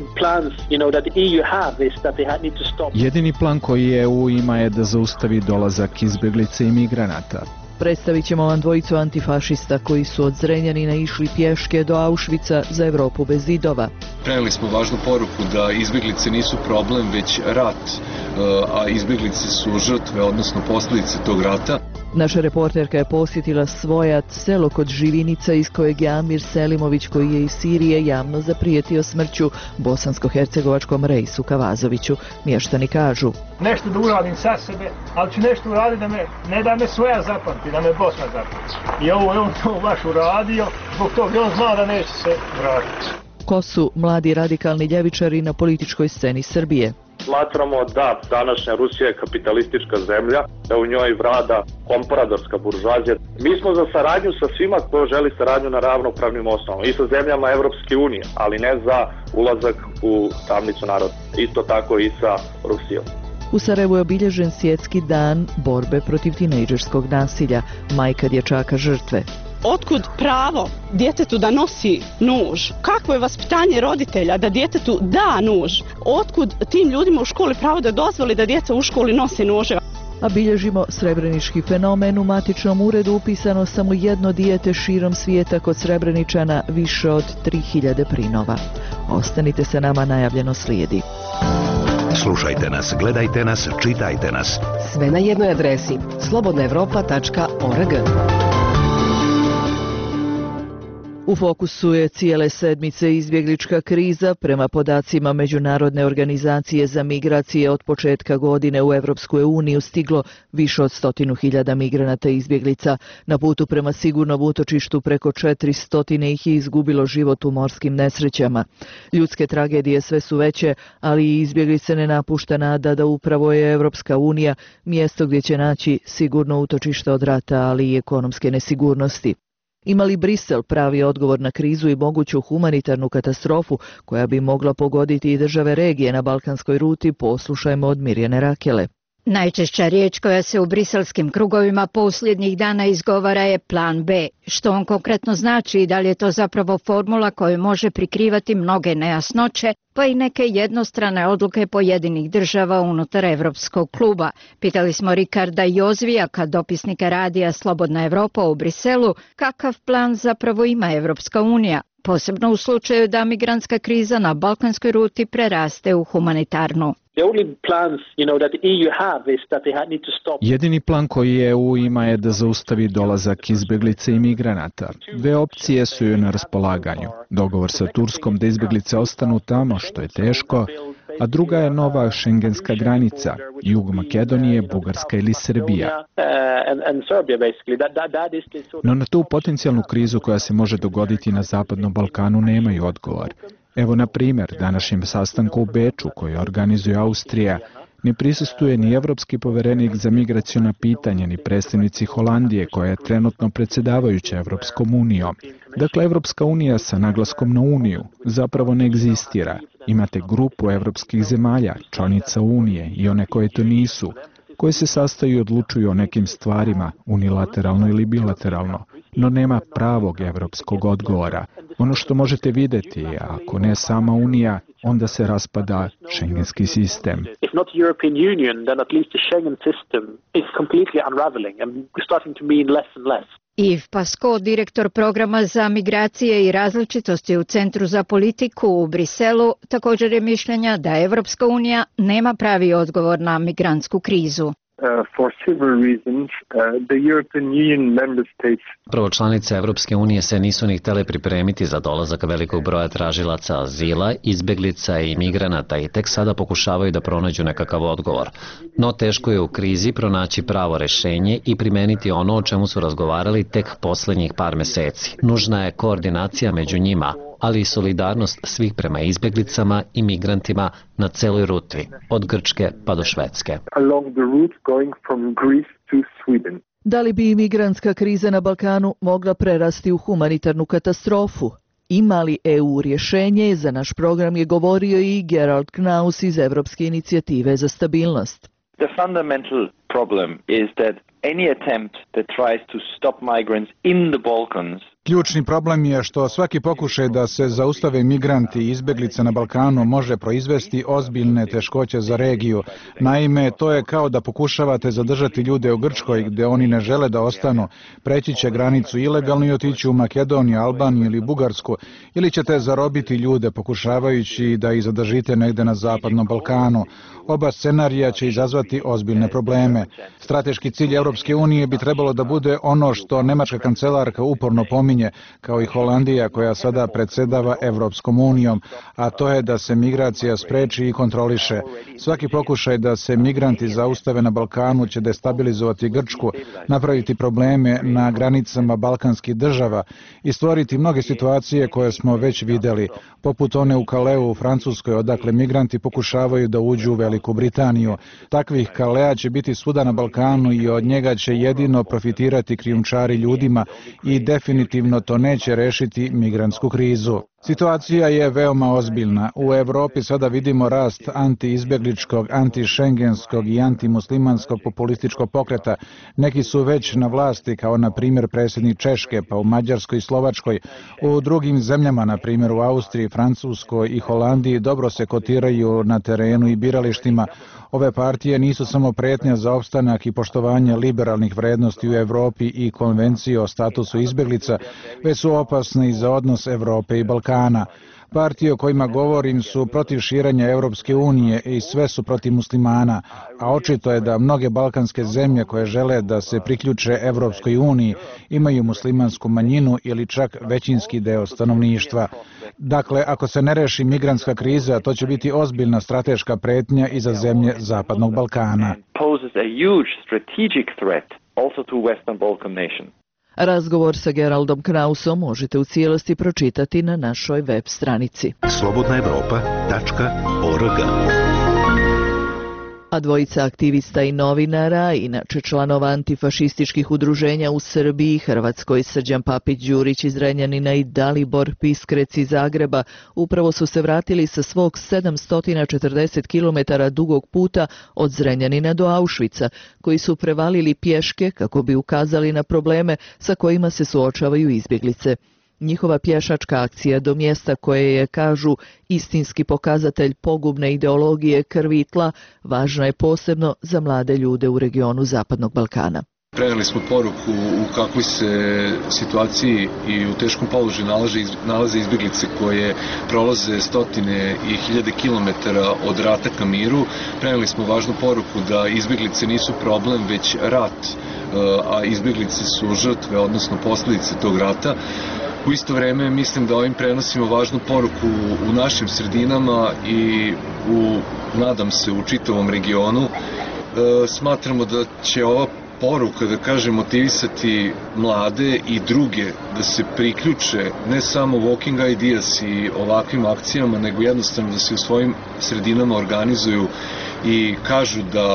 Jedini plan koji EU ima je da zaustavi dolazak izbjeglica i migranata. Predstavit ćemo vam dvojicu antifašista koji su od Zrenjanina išli pješke do Auschwitza za Europu bez zidova. Prenijeli smo važnu poruku da izbjeglice nisu problem, već rat, a izbjeglice su žrtve, odnosno posljedice tog rata. Naša reporterka je posjetila Svojat, selo kod Živinica iz kojeg je Amir Selimović, koji je iz Sirije, javno zaprijetio smrću bosansko-hercegovačkom Reisu Kavazoviću. Mještani kažu: nešto da uradim sa sebe, ali ću nešto uraditi ne da me Svoja zapamti, da me Bosna zapamti. I ovo je on to baš uradio, zbog toga on zna da neće se vratiti. Ko su mladi radikalni ljevičari na političkoj sceni Srbije? Smatramo da današnja Rusija je kapitalistička zemlja, da u njoj vlada kompradorska buržoazija. Mi smo za saradnju sa svima ko želi saradnju na ravnopravnim osnovama i sa zemljama Evropske unije, ali ne za ulazak u tamnicu naroda. Isto tako i sa Rusijom. U Sarajevu je obilježen svjetski dan borbe protiv tinejdžerskog nasilja, majka dječaka žrtve. Otkud pravo djetetu da nosi nuž? Kakvo je vaspitanje roditelja da djetetu da nuž? Otkud tim ljudima u školi pravo da dozvoli da djeca u školi nosi nože? A bilježimo srebrenički fenomen. U matičnom uredu upisano samo jedno dijete širom svijeta, kod Srebreničana više od 3000 prinova. Ostanite se nama, najavljeno slijedi. Slušajte nas, gledajte nas, čitajte nas. Sve na jednoj adresi slobodnaevropa.org. U fokusu je cijele sedmice izbjeglička kriza. Prema podacima Međunarodne organizacije za migracije, od početka godine u Evropsku uniju stiglo više od 100.000 migranata i izbjeglica. Na putu prema sigurnom utočištu preko 400 ih je izgubilo život u morskim nesrećama. Ljudske tragedije sve su veće, ali i izbjeglice ne napušta nada da upravo je Evropska unija mjesto gdje će naći sigurno utočište od rata, ali i ekonomske nesigurnosti. Ima li Brisel pravi odgovor na krizu i moguću humanitarnu katastrofu koja bi mogla pogoditi i države regije na balkanskoj ruti? Poslušajmo od Mirjane Rakele. Najčešća riječ koja se u briselskim krugovima posljednjih dana izgovara je plan B. Što on konkretno znači i da li je to zapravo formula koju može prikrivati mnoge nejasnoće, pa i neke jednostrane odluke pojedinih država unutar Evropskog kluba. Pitali smo Rikarda Jozvijaka, dopisnika radija Slobodna Evropa u Briselu, kakav plan zapravo ima Evropska unija, posebno u slučaju da migrantska kriza na balkanskoj ruti preraste u humanitarnu. Jedini plan koji EU ima je da zaustavi dolazak izbjeglice i migranata. Dve opcije su joj na raspolaganju. Dogovor sa Turskom da izbjeglice ostanu tamo, što je teško, a druga je nova šengenska granica, jug Makedonije, Bugarska ili Srbija. No na tu potencijalnu krizu koja se može dogoditi na Zapadnom Balkanu nemaju odgovor. Evo, na primjer, današnjem sastanku u Beču, koji organizuje Austrija, ne prisustuje ni evropski povjerenik za migraciona pitanja, ni predstavnici Holandije, koja je trenutno predsjedavajuća Evropskom unijom. Dakle, Evropska unija sa naglaskom na uniju zapravo ne egzistira. Imate grupu evropskih zemalja, članica unije, i one koje to nisu, koje se sastaju i odlučuju o nekim stvarima, unilateralno ili bilateralno, no nema pravog evropskog odgovora. Ono što možete vidjeti, ako ne sama Unija, onda se raspada šengenski sistem. If not the European Union, then at least the Schengen system is completely unraveling and starting to mean less and less. Yves Pasco, direktor programa za migracije i različitosti u Centru za politiku u Briselu, također je mišljenja da Evropska unija nema pravi odgovor na migrantsku krizu. For several reasons, the European Union member states. Prvo, članice Evropske unije se nisu ni htjele pripremiti za dolazak velikog broja tražilaca azila, izbeglica i migranata i tek sada pokušavaju da pronađu nekakav odgovor. No teško je u krizi pronaći pravo rešenje i primeniti ono o čemu su razgovarali tek posljednjih par meseci. Nužna je koordinacija među njima, ali i solidarnost svih prema izbjeglicama i migrantima na celoj ruti, od Grčke pa do Švedske. Da li bi imigrantska kriza na Balkanu mogla prerasti u humanitarnu katastrofu? Ima li EU rješenje? Za naš program je govorio i Gerald Knaus iz Evropske inicijative za stabilnost. The fundamental problem is that any attempt that tries to stop migrants in the Balkans. Ključni problem je što svaki pokušaj da se zaustave migranti i izbeglice na Balkanu može proizvesti ozbiljne teškoće za regiju. Naime, to je kao da pokušavate zadržati ljude u Grčkoj gdje oni ne žele da ostanu, preći će granicu ilegalno i otići u Makedoniju, Albaniju ili Bugarsku, ili ćete zarobiti ljude pokušavajući da ih zadržite negde na zapadnom Balkanu. Oba scenarija će izazvati ozbiljne probleme. Strateški cilj Europske unije bi trebalo da bude ono što nemačka kancelarka uporno pominje, kao i Holandija koja sada predsedava Evropskom unijom, a to je da se migracija spreči i kontroliše. Svaki pokušaj da se migranti zaustave na Balkanu će destabilizovati Grčku, napraviti probleme na granicama balkanskih država i stvoriti mnoge situacije koje smo već vidjeli, poput one u Kaleu u Francuskoj, odakle migranti pokušavaju da uđu u Veliku Britaniju. Takvih Kalea će biti svuda na Balkanu i od njega će jedino profitirati krijumčari ljudima i definitivno to neće rešiti migrantsku krizu. Situacija je veoma ozbiljna. U Evropi sada vidimo rast antiizbjegličkog, antišengenskog i antimuslimanskog populističkog pokreta. Neki su već na vlasti, kao na primjer predsjednik Češke, pa u Mađarskoj i Slovačkoj. U drugim zemljama, na primjer u Austriji, Francuskoj i Holandiji, dobro se kotiraju na terenu i biralištima. Ove partije nisu samo pretnja za opstanak i poštovanje liberalnih vrednosti u Evropi i konvencije o statusu izbjeglica, već su opasne i za odnos Evrope i Balkana. Partije o kojima govorim su protiv širenja Europske unije i sve su protiv muslimana, a očito je da mnoge balkanske zemlje koje žele da se priključe Europskoj uniji imaju muslimansku manjinu ili čak većinski deo stanovništva. Dakle, ako se ne reši migrantska kriza, to će biti ozbiljna strateška pretnja i za zemlje Zapadnog Balkana. Razgovor sa Geraldom Knausom možete u cijelosti pročitati na našoj web stranici. slobodnaevropa.org. A dvojica aktivista i novinara, inače članova antifašističkih udruženja u Srbiji, Hrvatskoj, Srđan Papić Đurić iz Renjanina i Dalibor Piskrec iz Zagreba, upravo su se vratili sa svog 740 km dugog puta od Zrenjanina do Auschwitza, koji su prevalili pješke kako bi ukazali na probleme sa kojima se suočavaju izbjeglice. Njihova pješačka akcija do mjesta koje je, kažu, istinski pokazatelj pogubne ideologije krvi i tla, važna je posebno za mlade ljude u regionu Zapadnog Balkana. Preneli smo poruku u kakvoj se situaciji i u teškom položaju nalaze izbjeglice koje prolaze stotine i hiljade kilometara od rata ka miru. Preneli smo važnu poruku da izbjeglice nisu problem, već rat, a izbjeglice su žrtve, odnosno posljedice tog rata. U isto vreme mislim da ovim prenosimo važnu poruku u našim sredinama i nadam se u čitavom regionu. Smatramo da će ova poruka, da kažem, motivisati mlade i druge da se priključe ne samo Walking Ideas i ovakvim akcijama, nego jednostavno da se u svojim sredinama organizuju i kažu da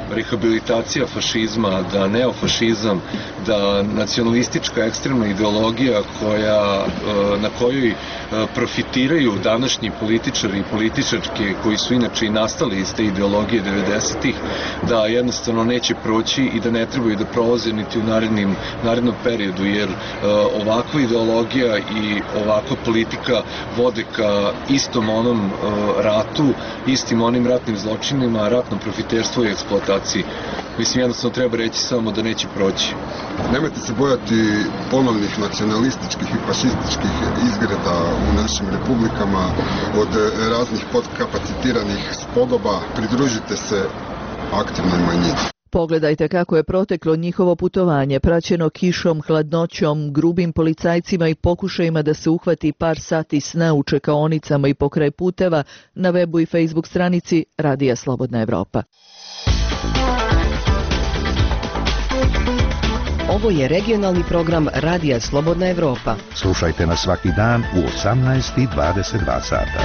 rehabilitacija fašizma, da neofašizam, da nacionalistička ekstremna ideologija na kojoj profitiraju današnji političari i političarke koji su inače i nastali iz te ideologije 90-ih, da jednostavno neće proći i da ne trebaju da prolaze niti u narednom periodu, jer ovakva ideologija i ovakva politika vode ka istom onom ratu, istim onim ratnim zločinima, ratnom profiterstvu i eksploataciji. Mislim, jednostavno treba reći samo da neće proći. Nemojte se bojati ponovnih nacionalističkih i fašističkih izgreda u našim republikama od raznih podkapacitiranih spodoba. Pridružite se aktivnoj manjini. Pogledajte kako je proteklo njihovo putovanje, praćeno kišom, hladnoćom, grubim policajcima i pokušajima da se uhvati par sati sna u čekaonicama i pokraj puteva na webu i Facebook stranici Radija Slobodna Evropa. Ovo je regionalni program Radija Slobodna Evropa. Slušajte nas svaki dan u 18:22 sata.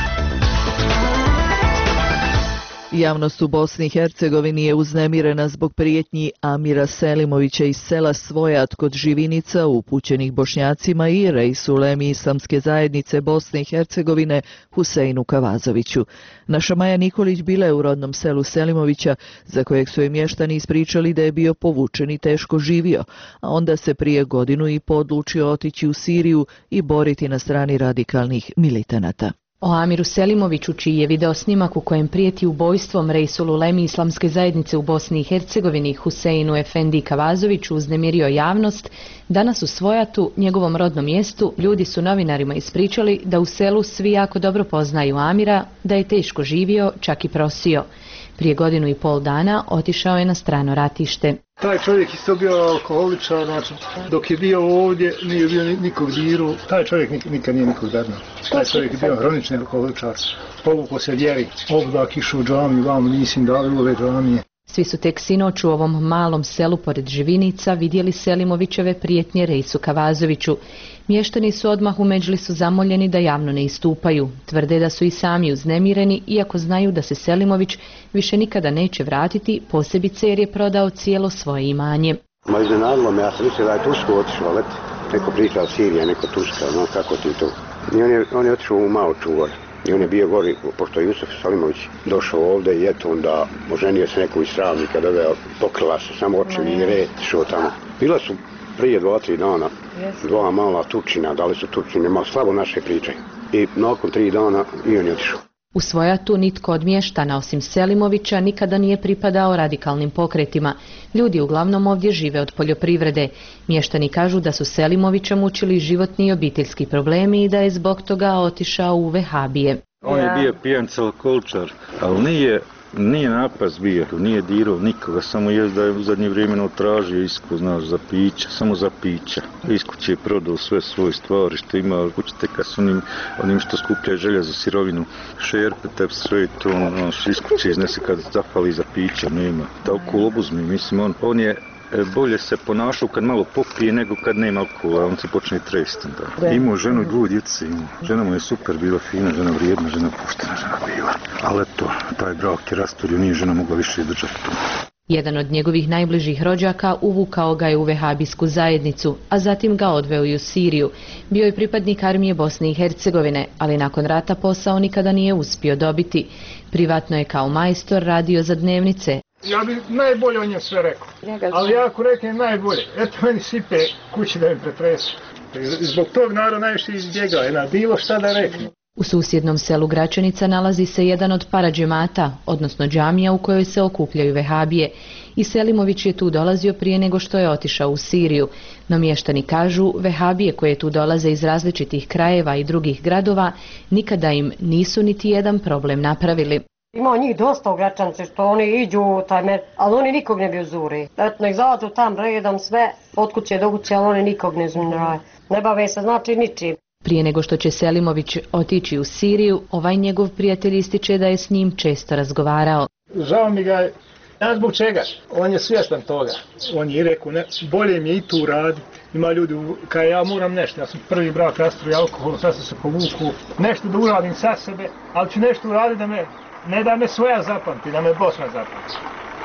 Javnost u Bosni i Hercegovini je uznemirena zbog prijetnji Amira Selimovića iz sela Svojat kod Živinica upućenih Bošnjacima i Rejsulemi Islamske zajednice Bosne i Hercegovine Huseinu Kavazoviću. Naša Maja Nikolić bila je u rodnom selu Selimovića, za kojeg su je mještani ispričali da je bio povučen i teško živio, a onda se prije godinu i po odlučio otići u Siriju i boriti na strani radikalnih militanata. O Amiru Selimoviću, čiji je video snimak u kojem prijeti ubojstvom Rejsululemi Islamske zajednice u Bosni i Hercegovini Huseinu Efendi Kavazoviću uznemirio javnost, danas u Svojatu, njegovom rodnom mjestu, ljudi su novinarima ispričali da u selu svi jako dobro poznaju Amira, da je teško živio, čak i prosio. Prije 1,5 dana otišao je na strano ratište. Taj čovjek isto bio alkoholičar, znači dok je bio ovdje nije bio nikog diru, taj čovjek nikad nije nikog darnao. Taj čovjek je bio hronični alkoholičar, povukao se vjeri, obdak išao u džamiju, vam nisim dali ove džamije. Svi su tek sinoć u ovom malom selu pored Živinica vidjeli Selimovićeve prijetnje Rejsu Kavazoviću. Mještani su odmah u Medžlisu zamoljeni da javno ne istupaju. Tvrde da su i sami uznemireni, iako znaju da se Selimović više nikada neće vratiti, posebice jer je prodao cijelo svoje imanje. Ma iznenadilo me, ja sam mislio da je Tursku otišao, leti. Neko priča Sirija, neko Turska, no kako ti to. I on je otišao u malo čuvar. I on je bio gori, pošto je Jusuf Selimović došao ovdje i eto onda oženio se neko iz Sravnika, pokrila se samo očevi i red, šao tamo. Bila su prije 2-3 dana, 2 mala Turčina, da li su Turčine, malo slabo naše pričaju. I nakon 3 dana i on je otišao. U Svojatu nitko od mještana osim Selimovića nikada nije pripadao radikalnim pokretima. Ljudi uglavnom ovdje žive od poljoprivrede. Mještani kažu da su Selimovića mučili životni i obiteljski problemi i da je zbog toga otišao u vehabije. On je bio pijanca alkoholičar, ali nije napast bio, nije dirao nikoga, samo je da je u zadnje vrijeme tražio isku, znaš, za pića, samo za pića. Iskuć je prodao sve svoje stvari što ima, kući teka s onim što skuplja želja za sirovinu, šerpe, tep, sve to, iskuć je iznese kad zafali za pića, nema. Tako obuzmi, mislim, on je bolje se ponašao kad malo popije nego kad nema alkohola, on se počne tresti. Imao ženu i 2 djece, žena mu je super bila, fina žena, vrijedna žena, puštena žena bila. Ali eto, taj brak je rasturio, nije žena mogla više izdržati to. Jedan od njegovih najbližih rođaka uvukao ga je u vehabijsku zajednicu, a zatim ga odveo i u Siriju. Bio je pripadnik armije Bosne i Hercegovine, ali nakon rata posao nikada nije uspio dobiti. Privatno je kao majstor radio za dnevnice. Ja bi najbolje o njem sve rekao, ali ja ako reknem najbolje, eto meni sipe kući da mi pretresu. Zbog tog narod najviše izbjegaje na bilo šta da rekne. U susjednom selu Gračanica nalazi se jedan od paradžemata, odnosno džamija u kojoj se okupljaju vehabije. I Selimović je tu dolazio prije nego što je otišao u Siriju. No mještani kažu, vehabije koje tu dolaze iz različitih krajeva i drugih gradova, nikada im nisu niti jedan problem napravili. Ima njih dosta u Gračanici što oni iđu u taj ali oni nikog ne bi uzuri. Eto, nek zavatu tam redom sve, od kuće do kuće, ali oni nikog ne uzuri. Ne bave se znači ničim. Prije nego što će Selimović otići u Siriju, ovaj njegov prijatelj ističe da je s njim često razgovarao. Žao mi ga je, ja zbog čega? On je svjestan toga. On je rekao, bolje mi je i tu raditi. Ima ljudi, kaj ja moram nešto, ja sam prvi brak rastruo alkohol, sad sam se povuku, nešto da uradim sa sebe, ali ću nešto uraditi da me, ne da me svoja zapamti, da me Bosna zapamti.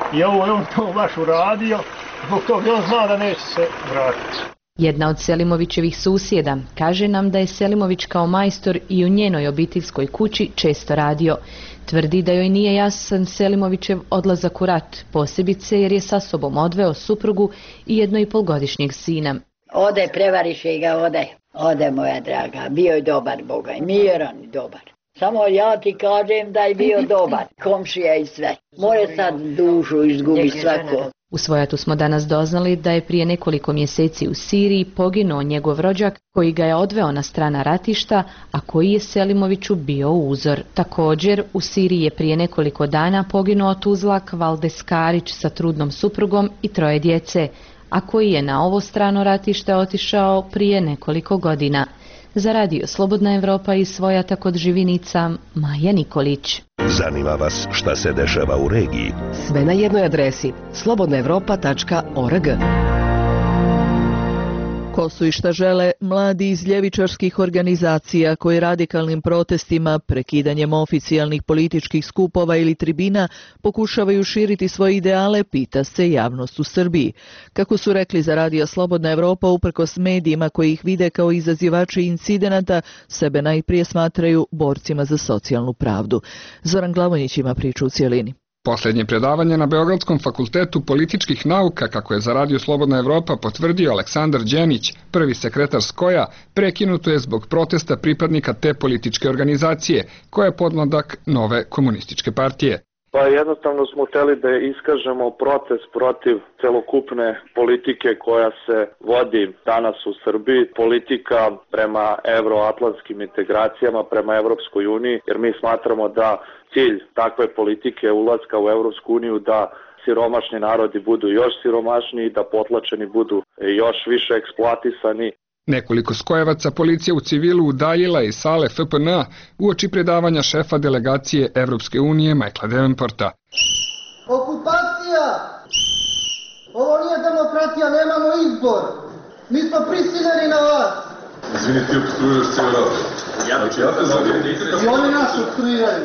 I ovo je on to baš uradio, zbog toga on zna da neće se vratiti. Jedna od Selimovićevih susjeda kaže nam da je Selimović kao majstor i u njenoj obiteljskoj kući često radio. Tvrdi da joj nije jasan Selimovićev odlazak u rat, posebice jer je sa sobom odveo suprugu i 1,5-godišnjeg sina. Ode, prevariše ga, ode moja draga, bio je dobar Boga, miran i dobar. Samo ja ti kažem da je bio dobar, komšija i sve. More sad dušu izgubi svako. U Svojatu smo danas doznali da je prije nekoliko mjeseci u Siriji poginuo njegov rođak koji ga je odveo na strana ratišta, a koji je Selimoviću bio uzor. Također, u Siriji je prije nekoliko dana poginuo Tuzlak Valdes Karić sa trudnom suprugom i 3 djece, a koji je na ovo strano ratište otišao prije nekoliko godina. Za radio Slobodna Evropa iz Svojata kod Živinica, Maja Nikolić. Zanima vas šta se dešava u regiji? Sve na jednoj adresi slobodnaevropa.org. Ko su i šta žele mladi iz ljevičarskih organizacija koji radikalnim protestima, prekidanjem oficijalnih političkih skupova ili tribina pokušavaju širiti svoje ideale, pita se javnost u Srbiji. Kako su rekli za radio Slobodna Evropa, uprkos medijima koji ih vide kao izazivači incidenata, sebe najprije smatraju borcima za socijalnu pravdu. Zoran Glavonjić ima priču u cijelini. Posljednje predavanje na Beogradskom fakultetu političkih nauka, kako je za radio Slobodna Evropa potvrdio Aleksandar Đenić, prvi sekretar SKOJ-a, prekinuto je zbog protesta pripadnika te političke organizacije, koja je podmladak Nove komunističke partije. Pa jednostavno smo hteli da iskažemo protest protiv celokupne politike koja se vodi danas u Srbiji, politika prema euroatlantskim integracijama, prema Evropskoj uniji, jer mi smatramo da cilj takve politike ulaska u Evropsku uniju da siromašni narodi budu još siromašniji, da potlačeni budu još više eksploatisani. Nekoliko skojevaca policija u civilu udaljila iz sale FPN uoči predavanja šefa delegacije Evropske unije Michaela Davenporta. Okupacija! Ovo nije demokratija, nemamo izbor. Mi smo prisiljeni na vas. Izvini, ti opstruiraš cijel rad. I oni nas opstruiraju.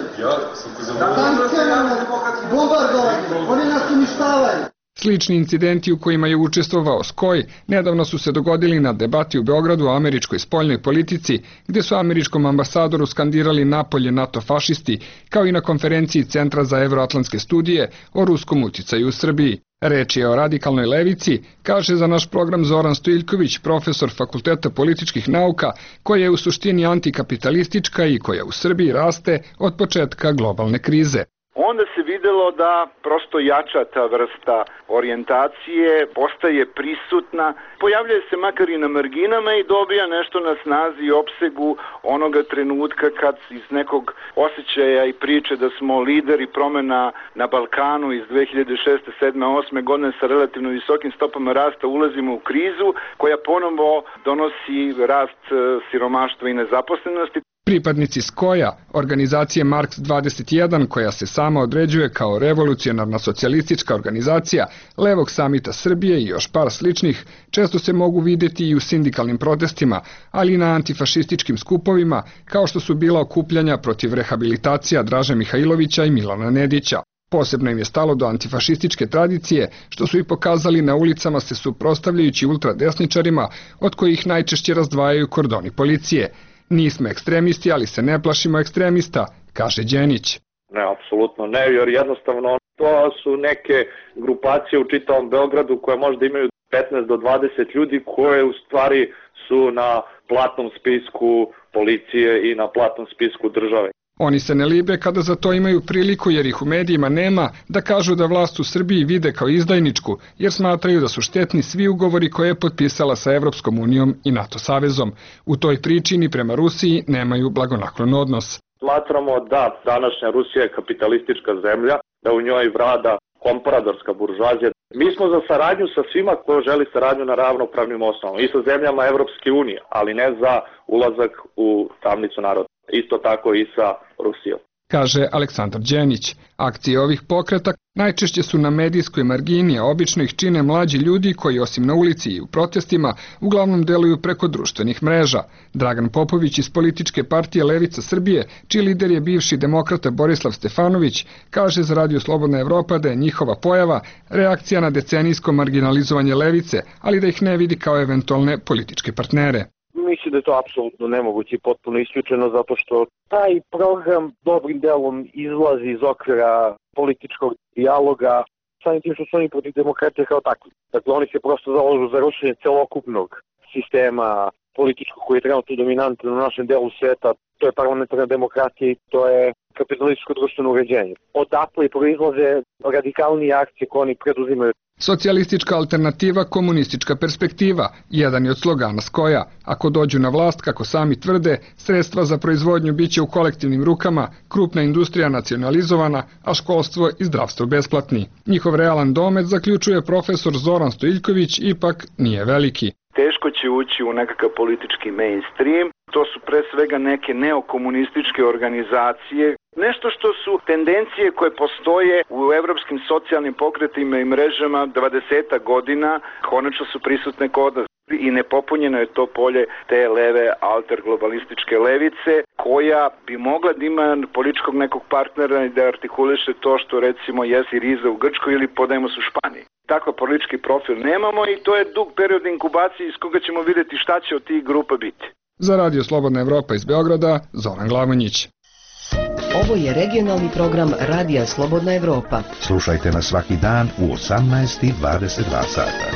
Sankcijama, bombardovanje, oni nas uništavaju. Slični incidenti u kojima je učestvovao SKOJ nedavno su se dogodili na debati u Beogradu o američkoj spoljnoj politici, gdje su američkom ambasadoru skandirali napolje NATO fašisti, kao i na konferenciji Centra za evroatlantske studije o ruskom uticaju u Srbiji. Reč je o radikalnoj levici, kaže za naš program Zoran Stojiljković, profesor Fakulteta političkih nauka, koja je u suštini antikapitalistička i koja u Srbiji raste od početka globalne krize. Onda se videlo da prosto jača ta vrsta orijentacije, postaje prisutna, pojavljuje se makar i na marginama i dobija nešto na snazi i opsegu onoga trenutka kad iz nekog osjećaja i priče da smo lideri promjena na Balkanu iz 2006. 7. 8. godine sa relativno visokim stopama rasta ulazimo u krizu koja ponovo donosi rast siromaštva i nezaposlenosti. Pripadnici SKOJ-a, organizacije Marks 21, koja se sama određuje kao revolucionarna socijalistička organizacija, Levog samita Srbije i još par sličnih, često se mogu vidjeti i u sindikalnim protestima, ali i na antifašističkim skupovima, kao što su bila okupljanja protiv rehabilitacija Draže Mihajlovića i Milana Nedića. Posebno im je stalo do antifašističke tradicije, što su i pokazali na ulicama se suprotstavljajući ultradesničarima, od kojih najčešće razdvajaju kordoni policije. Nismo ekstremisti, ali se ne plašimo ekstremista, kaže Đenić. Ne, apsolutno ne, jer jednostavno to su neke grupacije u čitavom Beogradu koje možda imaju 15 do 20 ljudi koje u stvari su na platnom spisku policije i na platnom spisku države. Oni se ne libe kada za to imaju priliku jer ih u medijima nema da kažu da vlast u Srbiji vide kao izdajničku jer smatraju da su štetni svi ugovori koje je potpisala sa Evropskom unijom i NATO savezom. U toj priči ni prema Rusiji nemaju blagonaklon odnos. Smatramo da današnja Rusija je kapitalistička zemlja, da u njoj vlada kompradorska buržoazija. Mi smo za saradnju sa svima ko želi saradnju na ravnopravnim osnovama i sa zemljama Evropske unije, ali ne za ulazak u tamnicu naroda. Isto tako i sa Rusijom. Kaže Aleksandar Đenić. Akcije ovih pokreta Najčešće su na medijskoj margini, a obično ih čine mlađi ljudi koji osim na ulici i u protestima uglavnom deluju preko društvenih mreža. Dragan Popović iz političke partije Levica Srbije, čiji lider je bivši demokrata Borislav Stefanović, kaže za Radio Slobodna Evropa da je njihova pojava reakcija na decenijsko marginalizovanje levice, ali da ih ne vidi kao eventualne političke partnere. Mislim da je to apsolutno nemoguće i potpuno isključeno zato što taj program dobrim delom izlazi iz okvira političkog dijaloga, samim tim što su oni protiv demokratije kao takvi. Dakle, oni se prosto zalažu za rušenje celokupnog sistema političkog koji je trenutno dominantan u našem delu sveta. To je parlamentarna demokratija i to je kapitalističko društveno uređenje. Odatle proizlaze radikalnije akcije koje oni preduzimaju. Socijalistička alternativa, komunistička perspektiva, jedan je od slogana Skoja. Ako dođu na vlast, kako sami tvrde, sredstva za proizvodnju biće u kolektivnim rukama, krupna industrija nacionalizovana, a školstvo i zdravstvo besplatni. Njihov realan domet, zaključuje profesor Zoran Stojiljković, ipak nije veliki. Teško će ući u nekakav politički mainstream. To su pre svega neke neokomunističke organizacije. Nešto što su tendencije koje postoje u evropskim socijalnim pokretima i mrežama 20 godina, konačno su prisutne kod nas. I nepopunjeno je to polje te leve alterglobalističke levice, koja bi mogla da ima političkog nekog partnera i da artikuliše to što recimo je Siriza u Grčkoj ili Podemos u Španiji. Takav politički profil nemamo i to je dug period inkubacije iz koga ćemo vidjeti šta će od tih grupa biti. Za Radio Slobodna Evropa iz Beograda, Zoran Glavonjić. Ovo je regionalni program Radija Slobodna Evropa. Slušajte nas svaki dan u 18:22 sata.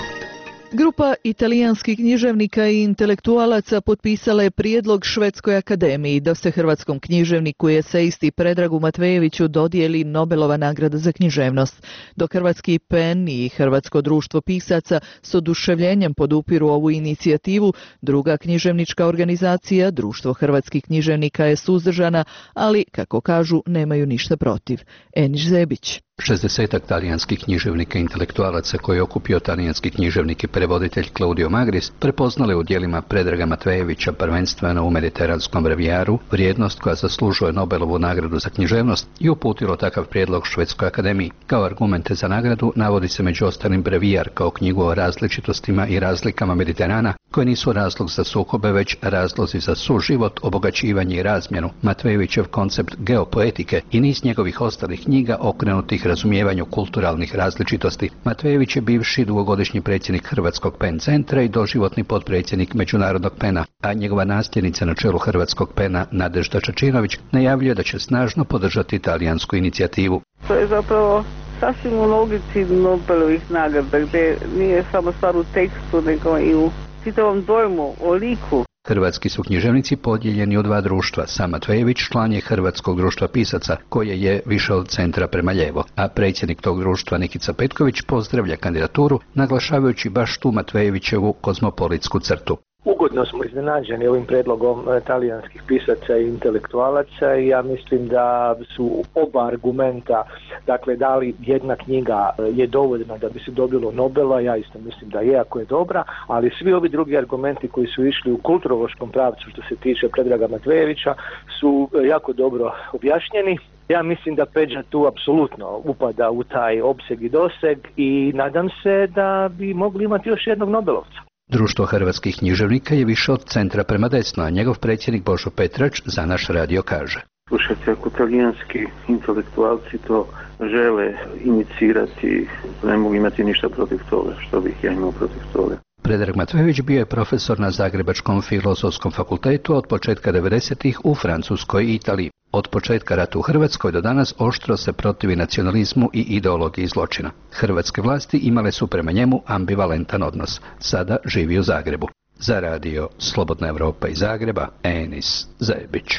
Grupa italijanskih književnika i intelektualaca potpisala je prijedlog Švedskoj akademiji da se hrvatskom književniku i esejisti Predragu Matvejeviću dodijeli Nobelova nagrada za književnost. Dok Hrvatski PEN i Hrvatsko društvo pisaca s oduševljenjem podupiru ovu inicijativu, druga književnička organizacija, Društvo hrvatskih književnika, je suzdržana, ali, kako kažu, nemaju ništa protiv. Eniš Zebić. 60 talijanskih književnika i intelektualaca koji je okupio talijanski književnik i prevoditelj Claudio Magris prepoznale u djelima Predraga Matvejevića, prvenstveno u mediteranskom brevijaru, vrijednost koja zaslužuje Nobelovu nagradu za književnost i uputilo takav prijedlog Švedskoj akademiji. Kao argumente za nagradu navodi se među ostalim brevijar kao knjigu o različitostima i razlikama Mediterana, koje nisu razlog za sukobe, već razlozi za suživot, obogaćivanje i razmjenu, Matvejevićev koncept geopoetike i niz njegovih ostalih knjiga okrenutih razumijevanju kulturalnih različitosti. Matvejević je bivši dugogodišnji predsjednik Hrvatskog PEN centra i doživotni potpredsjednik Međunarodnog PEN-a, a njegova nasljednica na čelu Hrvatskog PEN-a Nadežda Čačinović najavljuje da će snažno podržati italijansku inicijativu. To je zapravo sasvim u logici Nobelovih nagrada, gdje nije samo stvar u tekstu, nego i u čitavom dojmu, o liku. Hrvatski su književnici podijeljeni u dva društva. Sam Matvejević član je Hrvatskog društva pisaca, koje je više od centra prema lijevo, a predsjednik tog društva Nikica Petković pozdravlja kandidaturu, naglašavajući baš tu Matvejevićevu kozmopolitsku crtu. Ugodno smo iznenađeni ovim predlogom talijanskih pisaca i intelektualaca i ja mislim da su oba argumenta, dakle da li jedna knjiga je dovoljna da bi se dobilo Nobela, ja isto mislim da je, ako je dobra, ali svi ovi drugi argumenti koji su išli u kulturološkom pravcu što se tiče Predraga Matvejevića su jako dobro objašnjeni. Ja mislim da Peđa tu apsolutno upada u taj opseg i doseg i nadam se da bi mogli imati još jednog Nobelovca. Društvo hrvatskih književnika je više od centra prema desno, a njegov predsjednik Božo Petrač za naš radio kaže. Slušajte, ako talijanski intelektualci to žele inicirati, ne mogu imati ništa protiv toga, što bih ja imao protiv toga. Predrag Matvejević bio je profesor na Zagrebačkom filozofskom fakultetu od početka 90-ih u Francuskoj i Italiji. Od početka rata u Hrvatskoj do danas oštro se protivi nacionalizmu i ideologiji zločina. Hrvatske vlasti imale su prema njemu ambivalentan odnos. Sada živi u Zagrebu. Za radio Slobodna Evropa iz Zagreba, Enis Zebić.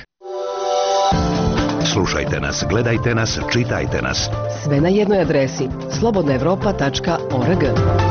Slušajte nas, gledajte nas, čitajte nas. Sve na jednoj adresi slobodnaevropa.org.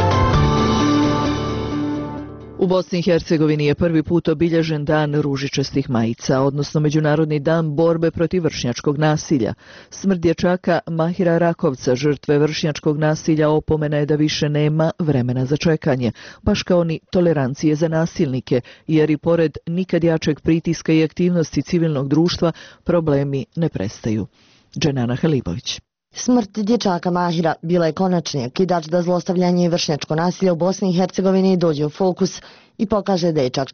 U Bosni i Hercegovini je prvi put obilježen dan ružičastih majica, odnosno Međunarodni dan borbe protiv vršnjačkog nasilja. Smrt dječaka Mahira Rakovca, žrtve vršnjačkog nasilja, opomena je da više nema vremena za čekanje, baš kao ni tolerancije za nasilnike, jer i pored nikad jačeg pritiska i aktivnosti civilnog društva problemi ne prestaju. Dženana Halibović. Smrt dječaka Mahira bila je konačni okidač da zlostavljanje i vršnjačko nasilje u Bosni i Hercegovini dođe u fokus i pokaže da je čak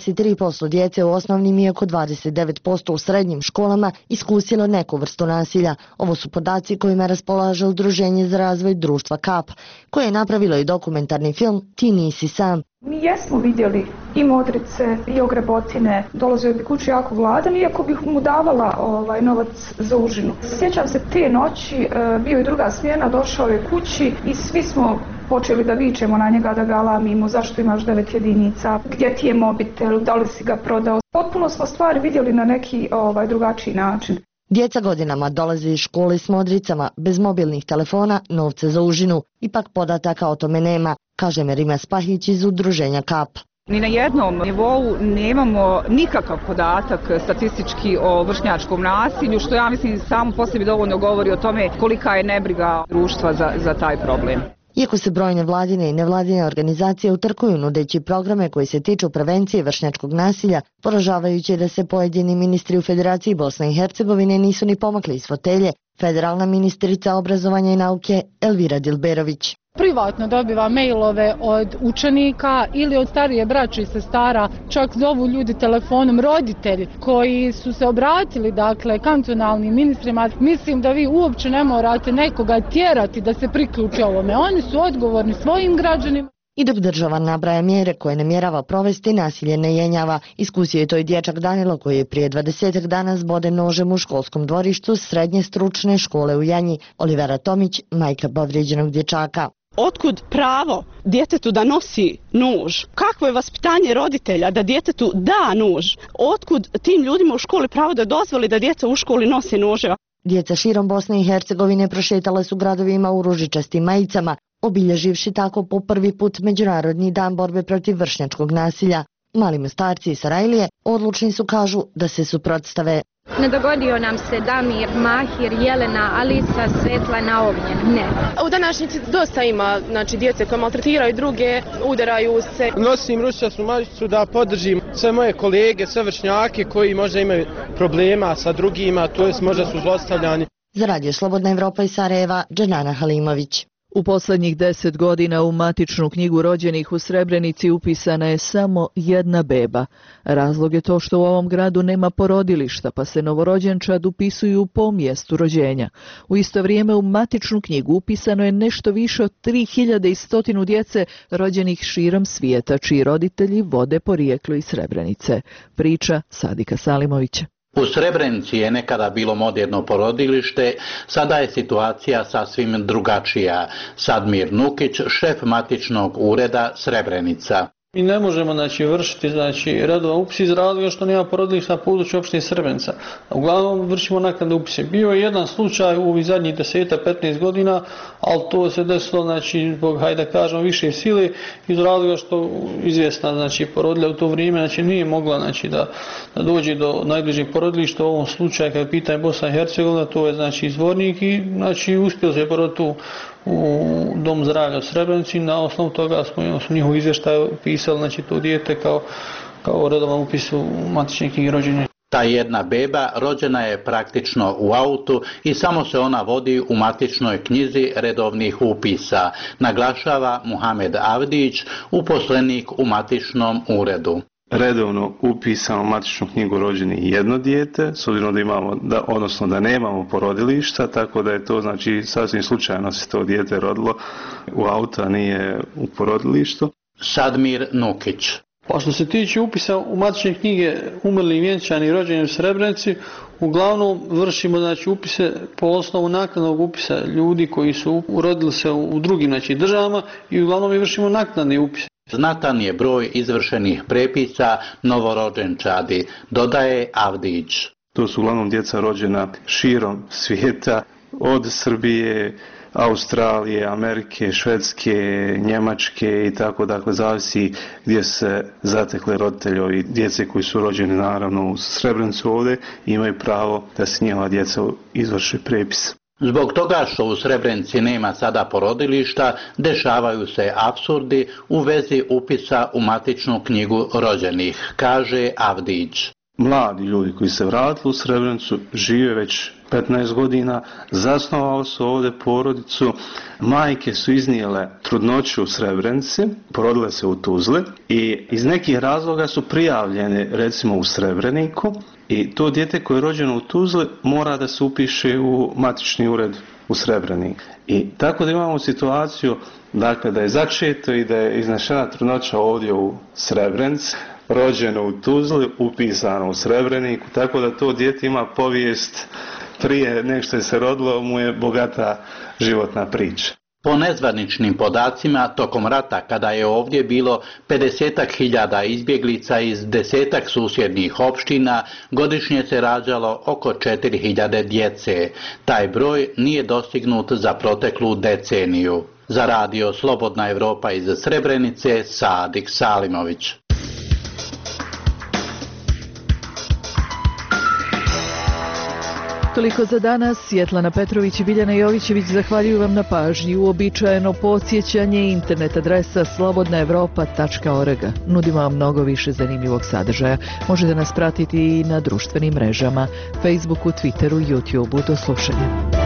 43% djece u osnovnim i oko 29% u srednjim školama iskusilo neku vrstu nasilja. Ovo su podaci kojima raspolaže Udruženje za razvoj društva KAP, koje je napravilo i dokumentarni film Ti nisi sam. Mi jesmo vidjeli i modrice i ogrebotine, dolazio bi kući jako gladan, iako bih mu davala novac za užinu. Sjećam se te noći, bio je druga smjena, došao je kući i svi smo počeli da vičemo na njega, da ga alamimo, zašto imaš 9 jedinica, gdje ti je mobitel, da li si ga prodao. Potpuno smo stvari vidjeli na neki drugačiji način. Djeca godinama dolaze iz škole s modricama, bez mobilnih telefona, novca za užinu. Ipak podataka o tome nema, kaže Merima Spahić iz Udruženja KAP. Ni na jednom nivou nemamo nikakav podatak statistički o vršnjačkom nasilju, što ja mislim samo po sebi dovoljno govori o tome kolika je nebriga društva za taj problem. Iako se brojne vladine i nevladine organizacije utrkuju nudeći programe koji se tiču prevencije vršnjačkog nasilja, poražavajuće da se pojedini ministri u Federaciji Bosne i Hercegovine nisu ni pomakli iz fotelje, federalna ministrica obrazovanja i nauke Elvira Dilberović. Privatno dobiva mailove od učenika ili od starije braće i sestara, čak zovu ljudi telefonom roditelji koji su se obratili kantonalnim ministrima. Mislim da vi uopće ne morate nekoga tjerati da se priključi ovome. Oni su odgovorni svojim građanima. I dok država nabraja mjere koje namjerava provesti, nasilje ne jenjava. Iskusio je to i dječak Danilo koji je prije 20 dana zboden nožem u školskom dvorištu srednje stručne škole u Janji. Olivera Tomić, majka povrijeđenog dječaka. Otkud pravo djetetu da nosi nož? Kakvo je vaspitanje roditelja da djetetu da nož? Otkud tim ljudima u školi pravo da dozvoli da djeca u školi nose noževa? Djeca širom Bosne i Hercegovine prošetala su gradovima u ružičastim majicama, obilježivši tako po prvi put Međunarodni dan borbe protiv vršnjačkog nasilja. Mali Mostarci iz Sarajlije odlučni su, kažu, da se suprotstave. Ne dogodio nam se Damir, Mahir, Jelena, Alisa, Svetlana, Ognjen. Ne. U današnjici dosta ima djece koje maltretiraju druge, udaraju se. Nosim ružičastu majicu da podržim sve moje kolege, sve vršnjake koji možda imaju problema sa drugima, to jest možda su zlostavljani. Za Radio Slobodna Evropa iz Sarajeva, Dženana Halimović. U posljednjih 10 godina u matičnu knjigu rođenih u Srebrenici upisana je samo jedna beba. Razlog je to što u ovom gradu nema porodilišta, pa se novorođenčad upisuju po mjestu rođenja. U isto vrijeme u matičnu knjigu upisano je nešto više od 3100 djece rođenih širom svijeta, čiji roditelji vode porijeklo iz Srebrenice. Priča Sadika Salimovića. U Srebrenici je nekada bilo moderno porodilište, sada je situacija sasvim drugačija. Sadmir Nukić, šef matičnog ureda Srebrenica. Mi ne možemo vršiti redovan upis iz razloga što nema porodilišta na području opštine Srebrenica. Uglavnom vršimo naknadne upise. Bio je jedan slučaj u ovih zadnjih 10-15 godina, ali to se desilo zbog, hajde da kažemo, više sile, iz razloga što izvjesna porodilja u to vrijeme nije mogla da dođe do najbližeg porodilišta. U ovom slučaju, kada je pitanje Bosna i Hercegovina, to je Zvornik i uspjelo se poroditi u Dom zdravlja u Srebrenici. Na osnovu toga smo njihov izvještaj upisali to dijete kao redovan upis u matične knjige rođenja. Ta jedna beba rođena je praktično u autu i samo se ona vodi u matičnoj knjizi redovnih upisa, naglašava Muhamed Avdić, uposlenik u matičnom uredu. Redovno upisano u matičnu knjigu rođenih jedno dijete, s obzirom da nemamo porodilišta, tako da je to sasvim slučajno se to dijete rodilo u autu, a nije u porodilištu. Sadmir Nukić. Pa što se tiče upisa u matične knjige umrli, vjenčani i rođeni u Srebrenici, uglavnom vršimo upise po osnovu naknadnog upisa ljudi koji su urodili se u drugim državama i uglavnom mi vršimo naknadni upis. Znatan je broj izvršenih prepisa novorođenčadi, dodaje Avdić. To su uglavnom djeca rođena širom svijeta, od Srbije, Australije, Amerike, Švedske, Njemačke i tako, dakle zavisi gdje se zatekle roditelji djece koji su rođeni naravno u Srebrenicu ovdje, imaju pravo da se njihova djeca izvrše prepis. Zbog toga što u Srebrenici nema sada porodilišta, dešavaju se apsurdi u vezi upisa u matičnu knjigu rođenih, kaže Avdić. Mladi ljudi koji se vratili u Srebrenicu žive već 15 godina, zasnovali su ovdje porodicu, majke su iznijele trudnoću u Srebrenici, porodile se u Tuzli i iz nekih razloga su prijavljene recimo u Srebreniku i to dijete koje je rođeno u Tuzli mora da se upiše u matični ured u Srebreniku. I tako da imamo situaciju dakle, da je začeto i da je iznešena trudnoća ovdje u Srebrenici, rođeno u Tuzli, upisano u Srebreniku, tako da to dijete ima povijest prije nego što je se rodilo, mu je bogata životna priča. Po nezvaničnim podacima, tokom rata, kada je ovdje bilo 50.000 izbjeglica iz 10 susjednih opština, godišnje se rađalo oko 4.000 djece. Taj broj nije dostignut za proteklu deceniju. Za radio Slobodna Evropa iz Srebrenice, Sadik Salimović. Toliko za danas. Svetlana Petrović i Biljana Jovićević zahvaljuju vam na pažnji. Uobičajeno podsjećanje internet adresa slobodnaevropa.org. Nudimo vam mnogo više zanimljivog sadržaja. Možete nas pratiti i na društvenim mrežama, Facebooku, Twitteru, YouTubeu. Do slušanja.